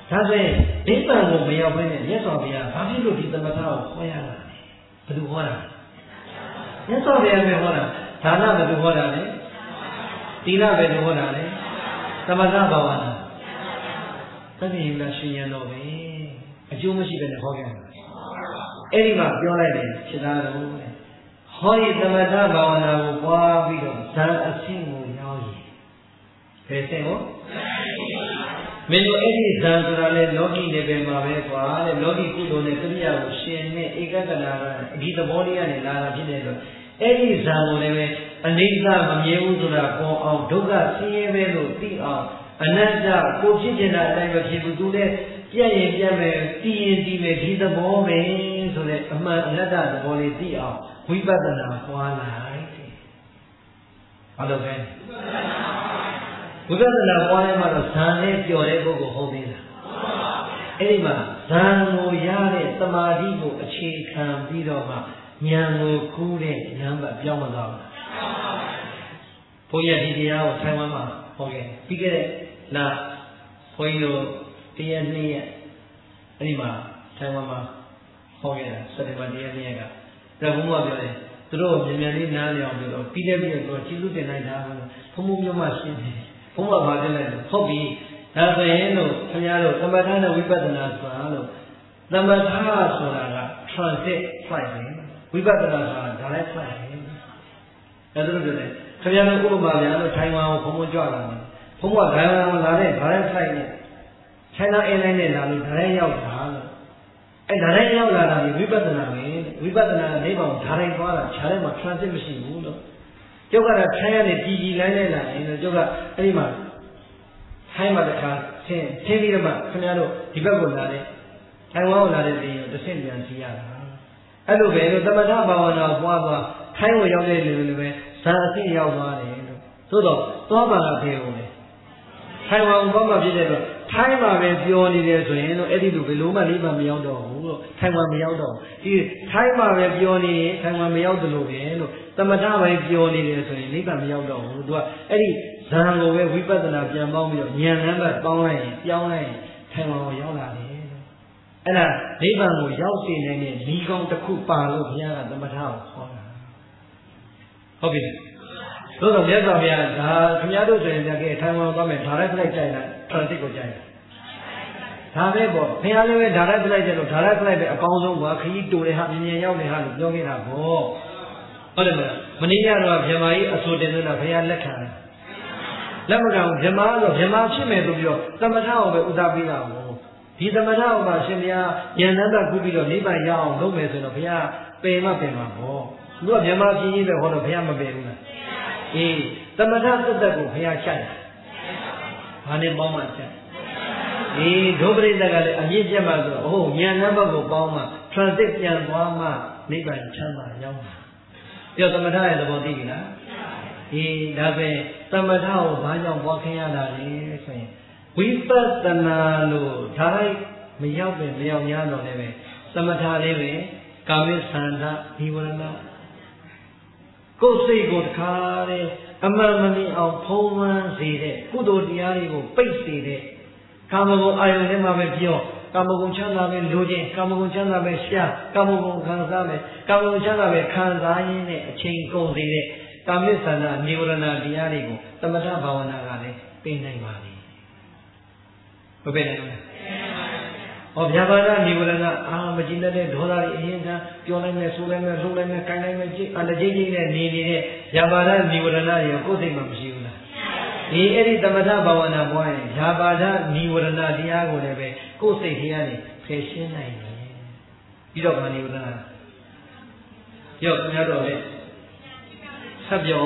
ဒါဆိုရင်နိဗ္ဗာန်ကိုမရောက်ဘဲနဲ့မြတ်စွာဘုရားဘာဖြစ်လို့ဒီသမထကိုဟောရတာလဲဘယ်သူဟောတာမြတ်စွာဘုရားပဲဟောတာဒါနဘယ်သူဟောတာလဲသီလဘယ်သူဟောတာလဲသမထဘာဝနာသတိဉာဏ်ရှင်ဉာဏ်တော့ပဲအကျိုးမရှိဘဲနဲ့ဟောခဲ့တာအဲ့ဒီမှာပြောလိုက်တယ်ခြေသားတော်တဲ့ဟောဒီသမထဘာဝနာကိုပွားပြီးတော့ဇာအဆင့်ကိုရောက်ရင်ဘယ်ဆင့်ကိုမင်းတို့အဲ့ဒီဇာဆိုတာလေလောကီနေပဲမှာပဲကွာတဲ့လောကီကုသိုလ်နဲ့ကရိယာကိုရှင်နဲ့ဧကကနာကအဒီသဘောလေးကနေလာတာဖြစ်နေတော့အဲ့ဒီဇာကိုလည်းပဲအနိစ္စမမြဲဘူးဆိုတာပေါ်အောင်ဒုက္ခဆင်းရဲပဲလို့သိအောင်အနတ္တကိုဖြစ်ကျင်တာအတိုင်းမဖြစ်ဘူးသူလည်းပြည့်ရင်ပြည့်မယ်တည်ရင်တည်မယ်ဒီသဘောပဲဆိုတဲ့အမှန်အနတ္တသဘောလေးသိအောင်ဝိပဿနာပွားလိုက်တဲ့ဘာလို့လဲဝိပဿနာပွားရင်မှတော့ဇာနဲ့ပျော်တဲ့ပုဂ္ဂိုလ်ဟုတ်သေးလားအဲ့ဒီမှာဇာကိုရတဲ့သမာဓိကိုအခြေခံပြီးတော့မှဉာဏ်ကိုကူးတဲ့ဉာဏ်ပတ်ပြောင်းမသွားဘူးဘုရားဒီတရားကိုထိုင်ဝမ်မှာဟောခဲ့ပြီးခဲ့တဲ့လဘုန်းကြီးတို့တရက်နှစ်ရက်အဲ့ဒီမှာထိုင်ဝမ်မှာဟောခဲ့တာစက်တင်ဘာတရက်နှစ်ရက်ကဒါဘုရားပြောတယ်သူတို့မြန်မြန်လေးနားလည်အောင်ပြောတော့ပြီးတဲ့ပြီးတော့ကျေးဇူးတင်လိုက်တာဘုံမျိုးမှရှင်းတယ်ဘုရားဘာပြောလိုက်လဲဟုတ်ပြီဒါဆိုရင်လို့ခင်ဗျားတို့သမထနဲ့ဝိပဿနာဆိုတာလို့သမထဆိုတာက transit flight ပဲဝိပဿနာဆိုတာ direct flight ပဲဒါတို့ပြောတယ်ခင်ဗျားတို့ဥပမာများလို့ထိုင်ဝမ်ကိုဘုံကြွလာတယ်ဘုံကဂိုင်းဝမ်လာတဲ့ direct flight နဲ့ China Airlines နဲ့လာလို့ direct ရောက်တာလို့အဲ့ direct ရောက်လာတာဒီဝိပဿနာပဲဝိပဿနာအိဗောင် direct သွားတာခြားထဲမှာ transit မရှိဘူးလို့ကျုပ်ကတော့ထိုင်းရနေပြည်ကြီးလိုင်းလိုက်လာရင်ကျုပ်ကအဲ့ဒီမှာထိုင်းမှာတခါဆင်းပြီးတော့မှခင်ဗျားတို့ဒီဘက်ကိုလာတဲ့ထိုင်ဝမ်ကိုလာတဲ့ပြည်ကိုတစ်ဆင့်ပြန်စီရတာအဲ့လိုပဲလို့သမထဘာဝနာပွားသွားထိုင်းကိုရောက်တဲ့လူတွေပဲဇာအသိရောက်သွားတယ်လို့သို့တော့သွားပါကဖေးဦးလေထိုင်ဝမ်ကိုသွားမှဖြစ်တဲ့တော့ထိုင်းမှာပဲပြောနေတယ်ဆိုရင်တော့အဲ့ဒီလိုဘယ်လိုမှလေးမှမရောက်တော့ဘူးလို့ထိုင်ဝမ်မရောက်တော့ဒီထိုင်းမှာပဲပြောနေရင်ထိုင်ဝမ်မရောက်တယ်လို့ပဲလို့သမထပဲပြောနေတယ်ဆိုရင်နိဗ္ဗာန်မရောက်တော့ဘူးသူကအဲ့ဒီဇာကိုပဲဝိပဿနာပြန်ပေါင်းပြီးတော့ဉာဏ်လမ်းဘက်ပေါင်းလိုက်ရင်ပြောင်းလိုက်ရင်ထိုင်ဝမ်ကိုရောက်လာတယ်လို့အဲ့ဒါနိဗ္ဗာန်ကိုရောက်စေနိုင်တဲ့ဤကောင်းတစ်ခုပါလို့ဘုရားကသမထကိုခေါ်တာဟုတ်ပြီသို့တော့မြတ်စွာဘုရားဒါခင်ဗျားတို့ဆိုရင်ကြည့်ထိုင်ဝမ်သွားမယ်ဒါရိုက်ဖလိုက်ကြိုက်တာ transit ကိုကြိုက်တာဒါပဲပေါ့ဘုရားလည်းပဲဒါရိုက်ဖလိုက်ကြလို့ဒါရိုက်ဖလိုက်ပဲအကောင်းဆုံးကွာခကြီးတူတယ်ဟာမြင်မြင်ရောက်နေဟာလို့ပြောခဲ့တာပေါ့ဟုတ်တယ်မလားမနေ့ကတော့ဗြဟ္မာကြီးအဆိုတင်လို့ဘုရားလက်ခံတယ်လက်မခံဘူးဗြဟ္မာဆိုဗြဟ္မာဖြစ်မယ်ဆိုပြီးတော့သမထကိုပဲဥဒပေးတာပေါ့ဒီသမထကိုမှရှင်ဘုရားဉာဏ်နဲ့ကူးပြီးတော့နိဗ္ဗာန်ရအောင်လုပ်မယ်ဆိုတော့ဘုရားပယ်မှပယ်မှာပေါ့သူကဗြဟ္မာပြင်းကြီးပဲဟောတော့ဘုရားမပယ်ဘူးလားအေးသမထသက်သက်ကိုဘုရားချိုက်တယ်ဘာနဲ့ပေါင်းမှချိုက်အေးဒုပရိသတ်ကလည်းအမြင့်ပြတ်မှဆိုတော့ဟုတ်ဉာဏ်နဲ့ဘက်ကိုပေါင်းမှ transit ပြန်သွားမှနိဗ္ဗာန်ချမ်းသာရောက်မှာပြောသမထရဲ့သဘောသိပြီလားအေးဒါပဲသမထကိုဘာကြောင့်ပွားခင်းရတာလဲဆိုရင်ဝိပဿနာလို့ဒါလိုက်မရောက်ပဲမရောက်များတော့လည်းပဲသမထလေးပဲကာမိသန္တာဒီဝရဏကိုယ်စိတ်ကိုတခါတဲ့အမှန်မမြင်အောင်ဖုံးလွှမ်းစေတဲ့ကုသိုလ်တရားတွေကိုပိတ်စေတဲ့ကာမဂုဏ်အာယုန်ထဲမှာပဲပြောကာမဂုဏ်ချမ်းသာပဲလိုချင်ကာမဂုဏ်ချမ်းသာပဲရှာကာမဂုဏ်ခံစားမယ်ကာမဂုဏ်ချမ်းသာပဲခံစားရင်းနဲ့အချိန်ကုန်စေတဲ့ကာမိသန္တာနိဝရဏတရားတွေကိုသမထဘာဝနာကလည်းပြင်နိုင်ပါလေမပြင်နိုင်ဘူးဟောဗျာပါဒနိဝရဏမကြည်တဲ့ဒေါသတွေအရင်ကပြောလိုက်မယ်ဆိုလိုက်မယ်လှုပ်လိုက်မယ်ကိုင်လိုက်မယ်ကြည့်အတကြီးကြီးနဲ့နေနေတဲ့ဗျာပါဒနိဝရဏတွေကိုယ်စိတ်မှာမရှိဘူးလားဒီအဲ့ဒီသမထဘာဝနာပွားရင်ဗျာပါဒနိဝရဏတရားကိုလည်းပဲကိုယ်စိတ်ထဲကနေဖယ်ရှင်းနိုင်တယ်ပြီးတော့ဗာနိဝရဏပြောခင်ဗျားတို့လည်းဆက်ပြော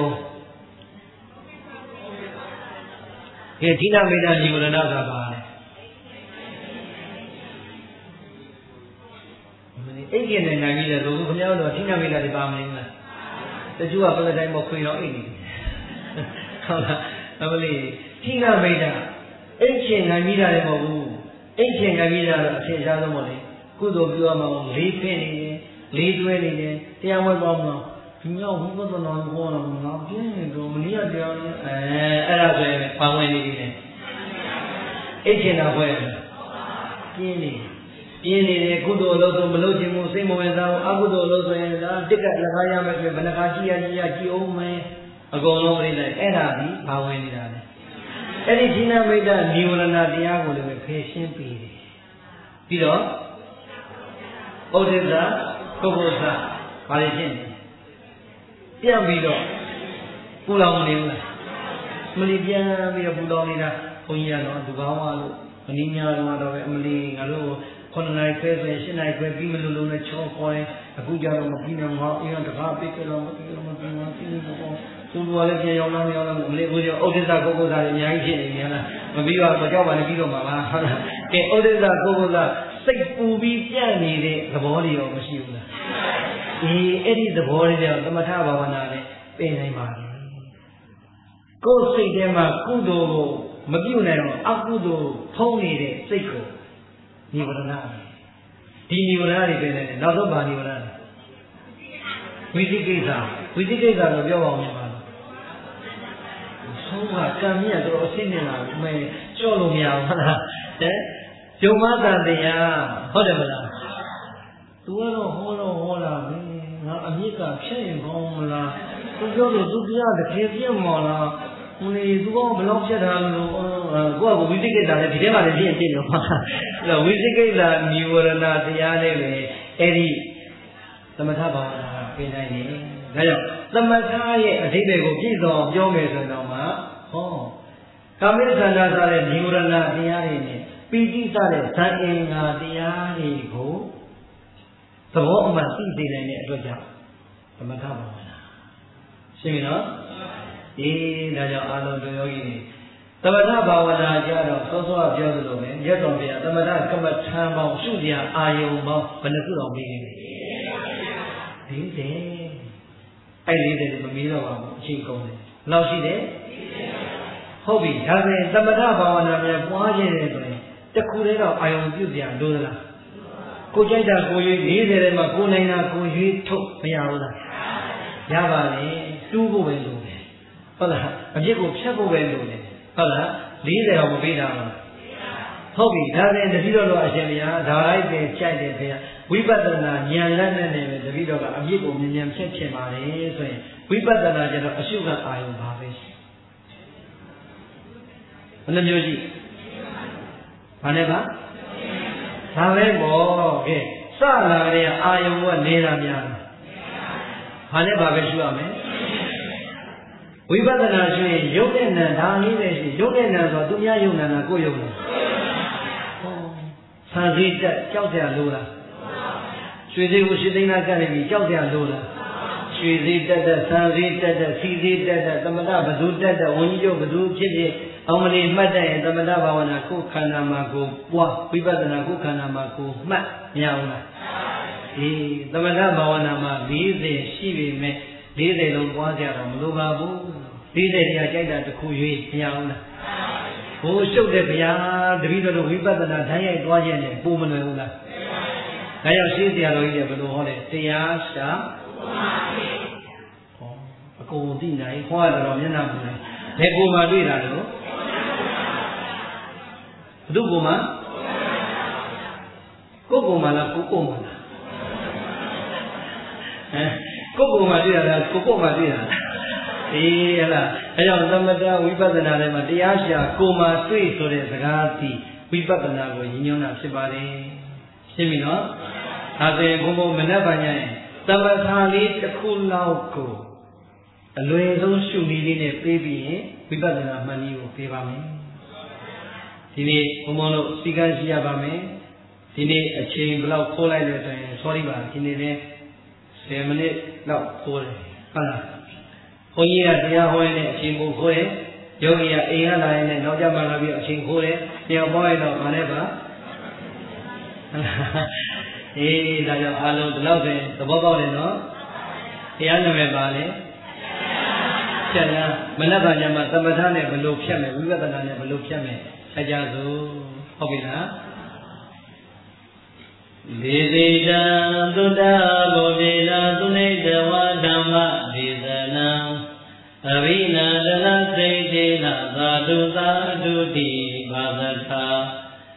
ဒီဌိနမေတ္တာနိဝရဏဆိုတာပါလေအိတ်ကျင်နေနိုင်ပြီလေဆိုခင်ဗျားတို့ဌိနမေတ္တာတွေပါမနေဘူးလားတချို့ကပလတိုင်းမခွေတော့အိတ်နေဟုတ်လားအမလေးဌိနမေတ္တာအိတ်ကျင်နိုင်ပြီတာလည်းမဟုတ်ဘူးအိတ်ကျင်နိုင်ပြီတာတော့အထင်ရှားဆုံးမဟုတ်လေကုသိုလ်ပြုရမှာလေးဖင်းနေတယ်လေးတွဲနေတယ်တရားဝဲပေါင်းမလားဒီရောက်ဘုရားတော်တော်ခေါ်တော့ငါပြင်းနေတော့မနည်းတရားနဲ့အဲ့ဒါဆိုရင်ဘာဝင်နေပြီလဲအိတ်ကျင်တာဖွဲ့ရမယ်ပြင်းနေတယ်ကုသိုလ်လို့ဆိုမလို့ခြင်းမို့စိတ်မဝင်စားဘူးအကုသိုလ်လို့ဆိုရင်ဒါတက်ကလက်ကားရမယ်ဆိုရင်ဘယ်နှခါကြည့်ရကြည့်အောင်မယ်အကုန်လုံးပြိလိုက်အဲ့ဒါဒီဘာဝင်နေတာလဲအဲ့ဒီဒီနာမိတ်တနိဝရဏတရားကိုလည်းဖယ်ရှင်းပြီးတယ်ပြီးတော့ဩဒိသပုဂ္ဂိုလ်သာဘာလို့ရှင်းပြန်ပြီးတော့ပူလောင်မနေဘူးလားမလီပြန်ပြီးတော့ပူလောင်နေတာဘုန်းကြီးကတော့သူကောင်းပါလို့မင်းညာတော့ပဲအမလီငါတို့9နိုင်ခွဲဆိုရင်10နိုင်ခွဲပြီးမလို့လုံးနဲ့ချောခေါ်ရင်အခုကြတော့မပြီးတော့ငါအရင်တကားပြစ်ကြတော့မပြီးတော့မပြီးတော့သူတို့လည်းပြန်ရောက်လာမရောက်လာမလေးကိုကျော်ဥဒိစ္စပုဂ္ဂိုလ်သားတွေအများကြီးဖြစ်နေတယ်လားမပြီးတော့မကြောက်ပါနဲ့ပြီးတော့မှာပါဟုတ်လားကဲဥဒိစ္စပုဂ္ဂိုလ်သားစိတ်ပူပြီးပြန့်နေတဲ့သဘောတွေရောမရှိဘူးလားအဲ့ဒီသဘောတွေကြောင့်သမထဘာဝနာနဲ့ပြင်နိုင်ပါလေကိုယ်စိတ်ထဲမှာကုသိုလ်ကိုမပြုတ်နိုင်တော့အကုသိုလ်ဖုံးနေတဲ့စိတ်ကိုနိဝရဏဒီနိဝရဏတွေပြင်နေတယ်နောက်ဆုံးပါနိဝရဏဝိသိကိစ္စကိုပြောပါဦးမှာဆုံးကကံမြတ်တော့အစိမ့်နေတာမဲကြော့လို့မရဘူးဟုတ်လားယုံမတန်တရားဟုတ်တယ်မလားသူကတော့ဟောလာမင်းငါအမြစ်ကဖြတ်ရင်ကောင်းမလားသူပြောလို့သူတရားတကယ်ပြတ်မော်လားမင်းသူကဘယ်လောက်ဖြတ်တာလို့ကိုကဝိသိကိစ္စလည်းဒီထဲမှာလည်းပြည့်နေတော့အဲ့ဝိသိကိစ္စနိဝရဏတရားလေးပဲအဲ့ဒီသမထဘာဝနာပြင်နိုင်တယ်ဒါကြောင့်သမထရဲ့အဓိပ္ပာယ်ကိုပြည့်စုံအောင်ပြောမယ်ဆိုတော့မှကာမိသန္တာစတဲ့နိဝရဏတရားတွေနဲ့ပီတိစတဲ့ဇန်အင်္ဂါတရားတွေကိုသဘောအမှန်သိစေနိုင်တဲ့အတွက်ကြောင့်သမထဘာဝနာရှင်းပြီနော်ဒါကြောင့်အာလုံးတို့ယောဂီတွေသမထဘာဝနာကြတော့စောစောပြောသလိုပဲမြတ်စွာဘုရားသမထကမ္မထံပေါင်းရှုစရာအာယုံပေါင်းဘယ်နှခုတော်ပြီးနေလဲ40အဲ့40မမီးတော့ပါဘူးအချိန်ကုန်တယ်ဘယ်လောက်ရှိတယ်ဟုတ်ပြီဒါဆိုရင်သမထဘာဝနာများပွားခြင်းတယ်ဆိုရင်တခုတည်းတော့အာယုံပြုစရာလိုသလားကိုကြိုက်တာကိုရွေး40ထဲမှာကိုနိုင်တာကိုရွေးထုတ်မရဘူးလားရပါလေတူးဖို့ပဲလိုတယ်ဟုတ်လားအပြစ်ကိုဖြတ်ဖို့ပဲလိုတယ်ဟုတ်လား40တော့မပေးတာဘူးဟုတ်ပြီဒါနဲ့တတိတော်တော့အရှင်ဘုရားဒါလိုက်ပဲကြိုက်တယ်ဘုရားဝိပဿနာဉာဏ်လက်နဲ့ပဲတတိတော်ကအပြစ်ကိုမြန်ဖြတ်ချင်ပါလေဆိုရင်ဝိပဿနာကျတော့အရှုကအာယုံပါပဲရှိဘယ်နှမျိုးရှိဘာနဲ့ပါဒါပဲပေါ့ကဲစလာတဲ့အာယုံကနေတာများဘာနဲ့ပါပဲရှုရမယ်ဝိပဿနာရှုရင်ရုပ်နဲ့နာဒါလေးပဲရှိရုပ်နဲ့နာဆိုသူများယုံနာကိုယုံနာဆံစည်းတက်ကြောက်ကြလို့လားရွှေစည်းကိုရှင်းသိမ်းတာကလည်းပြီးကြောက်ကြလို့လားရွှေစည်းတက်တဲ့ဆံစည်းတက်တဲ့စီစည်းတက်တဲ့သမထဘသူတက်တဲ့ဝိညာဉ်ဘသူဖြစ်ဖြစ်အောင်မလီမှတ်တဲ့သမထဘာဝနာကိုခန္ဓာမှာကိုပွားဝိပဿနာကိုခန္ဓာမှာကိုမှတ်မရဘူးလားသမထဘာဝနာမှာ40ရှိပေမဲ့40လုံးပွားကြတော့မလိုပါဘူး40တရားကြိုက်တာတစ်ခုရွေးမရဘူးလားဘိုးရှုပ်တဲ့ဗျာတပည့်တော်ဝိပဿနာဓာတ်ရိုက်သွားခြင်းနဲ့ပုံမလွယ်ဘူးလားဒါကြောင့်ရှင်းဆရာတော်ကြီးကဘယ်လိုဟောလဲတရားရှာအကုန်သိနိုင်ဟောရတော့မျက်နှာပူတယ်ဘယ်ကိုမှတွေ့တာလို့ဘု து ကိုမှကိုယ်ကိုမှလားကိုကိုမှလားကိုယ်ကိုမှတွေ့ရတာကိုကိုမှတွေ့ရတာဟလားအဲကြောင့်သမထဝိပဿနာတွေမှာတရားရှာကိုမှတွေ့ဆိုတဲ့စကားသိဝိပဿနာကိုရည်ညွှန်းတာဖြစ်ပါတယ်ရှင်းပြီနော်ဒါဆိုရင်ဘုံဘုံမနက်ပါညရင်သမထလေးတစ်ခုလောက်ကိုအလွယ်ဆုံးရှုနည်းလေးနဲ့ပြေးပြီးရင်ဝိပဿနာမှန်နည်းကိုပြေးပါမယ်ဒီနေ့ဘုံဘုံတို့စီကံရှိရပါမယ်ဒီနေ့အချိန်ဘယ်လောက်ခိုးလိုက်လို့ဆိုရင် sorry ပါဒီနေ့လည်း10မိနစ်လောက်ခိုးတယ်ဟုတ်လားဘုန်းကြီးကတရားဟောရင်အချိန်ကိုခိုးတယ်ယောဂီကအိမ်ကလာရင်လည်းနောက်ကြမှလာပြီးအချိန်ခိုးတယ်တရားဟောရင်တော့မနဲ့ပါဒါကြောင့်အားလုံးဒီလောက်ဆိုရင်သဘောပေါက်တယ်နော်တရားနာမည်ပါလေဖြတ်လားမနက်ဖြန်ညမှာသမထနဲ့ဘယ်လိုဖြတ်မယ်ဝိပဿနာနဲ့ဘယ်လိုဖြတ်မယ်ဆက်ကြစို့ဟုတ်ပြီလားဒေသေတံသုတ္တဘောပြေနာသုနိတဝဓမ္မဒေသနာအဘိနာဒလစိတ်တေနသာဓုသာဓုတိဘာသထာ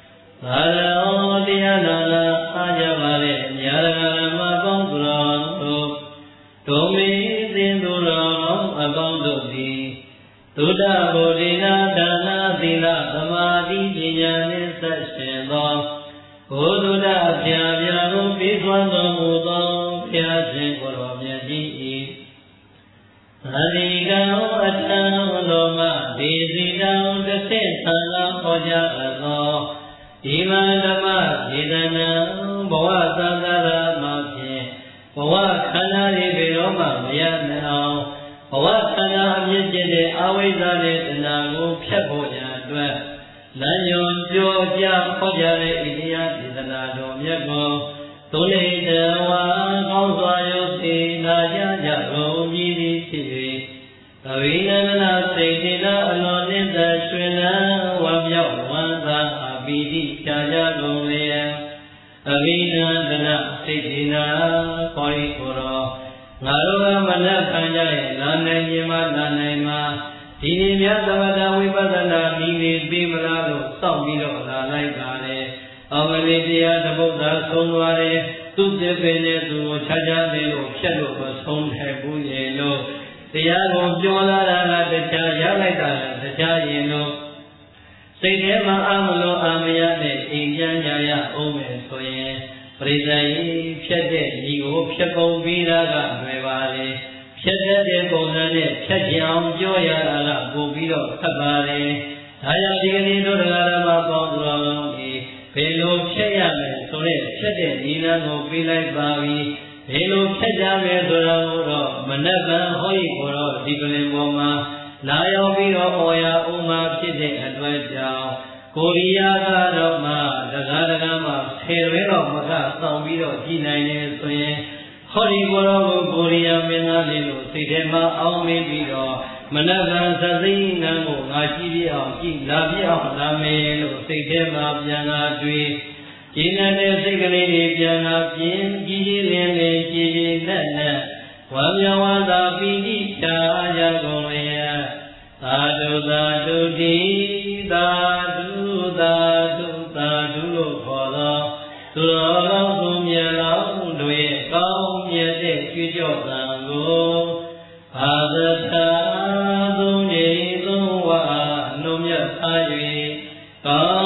သာရောတရားနာလာအားကြပါတဲ့ညာရမပေါင်းသူတော်တို့ဒုမေသင်သူတော်အပေါင်းတို့သည်သုဒ္ဓဗုဒ္ဓနာဒါနာသီလသမာဓိပညာနှင့်ဆက်ရှင်သောဘုဒ္ဓဘုရားပြာကိုပြီးသွမ်းတော်မူသောဘုရားရှင်ကိုယ်တော်မြတ်ကြီး၏အရိကံအတံလောမဒေစီတံတစ်ဆင့်သံဃာဟောကြားအပ်သောဒီမဓမ္မဒေသနာဘဝသံဃာရမှာဖြင့်ဘဝခန္ဓာတွေဘယ်တော့မှမရနိုင်အောင်ဘဝခန္ဓာအမြင့်ကျင့်တဲ့အဝိဇ္ဇာနဲ့တဏှာကိုဖျက်ဖို့ရန်အတွက်လမ်းညွန်ပြောကြားဟောကြားတဲ့ဣတိယဒေသနာတော်မြတ်ကိုသုလေတဝါကောင်းစွာယုတ်သိနာကြကြကုန်မည်သည်ဖြစ်၍အဝိနန္ဒနာစိတ်ဒေနာအလွန်နှင့်သာရွှင်လန်းဝမ်းမြောက်ဝမ်းသာအပီတိဖြာကြကုန်လျက်အဝိနန္ဒနာစိတ်ဒေနာခေါ်ရီကိုယ်တော်ငါတို့ကမနက်ခံကြရဲ့နာနိုင်ခြင်းမနာနိုင်မှာဒီနေ့မြတ်သမထဝိပဿနာနည်းလေးပြီးမလားလို့စောင့်ပြီးတော့လာလိုက်ပါလေအောင်မလေးတရားတပုဒ်သာဆုံးသွားတယ်သူပြပင်နဲ့သူကိုခြားခြားလေးလို့ဖြတ်လို့မဆုံးခဲ့ဘူးရင်လို့တရားကိုပြောလာတာကတရားရလိုက်တာကတရားရင်လို့စိတ်ထဲမှာအာမလို့အာမရနဲ့အိမ်ပြန်ကြရအောင်မယ်ဆိုရင်ပရိသတ်ကြီးဖြတ်တဲ့ညီကိုဖြတ်ပုံပြီးတာကလွယ်ပါလေဖြတ်တဲ့ပုံစံနဲ့ဖြတ်ကြအောင်ပြောရတာကပို့ပြီးတော့ခက်ပါလေဒါကြောင့်ဒီကနေ့တို့တရားဓမ္မပေါင်းတော်ဒီဘယ်လိုဖြတ်ရမယ်ဆိုတဲ့ဖြတ်တဲ့ညီလန်းကိုပြီးလိုက်ပါပြီဘယ်လိုဖြတ်ကြမယ်ဆိုတာကိုတော့မနက်ဖြန်ဟောဤကိုတော့ဒီကလင်ပေါ်မှာလာရောက်ပြီးတော့ဩရာဥမာဖြစ်တဲ့အတွက်ကြောင့်ကိုရီးယားကတော့မှတရားတရားမှာ10ရဲတော့မကတောင်းပြီးတော့ကြည်နိုင်နေဆိုရင်ဟောဒီကိုယ်တော်ကိုကိုရီးယားမင်းသားလေးလို့စိတ်ထဲမှာအောင်းမိပြီးတော့မနက်ကသသိဉာဏ်ကိုငါကြည့်ပြအောင်ကြည့်လာပြအောင်လာမယ်လို့စိတ်ထဲမှာပြန်လာတွေ့ကျင်းတဲ့စိတ်ကလေးတွေပြန်လာပြင်းကြီးကြီးလင်းလင်းကြည်ကြည်နက်နက်ဝမ်းမြောက်ဝမ်းသာပီတိဖြာကြကုန်လျက်သာဓုသာဓုတိသာဓုသာဓုသာဓုလို့ခေါ်သောသူတော်ကောင်းသူမြတ်လောင်းတို့ရဲ့ကောင်းမြတ်တဲ့ကြွေးကြော်သံကိုဘာသထာသုံးနေသုံးဝါနှုံမြတ်ထား၍ကော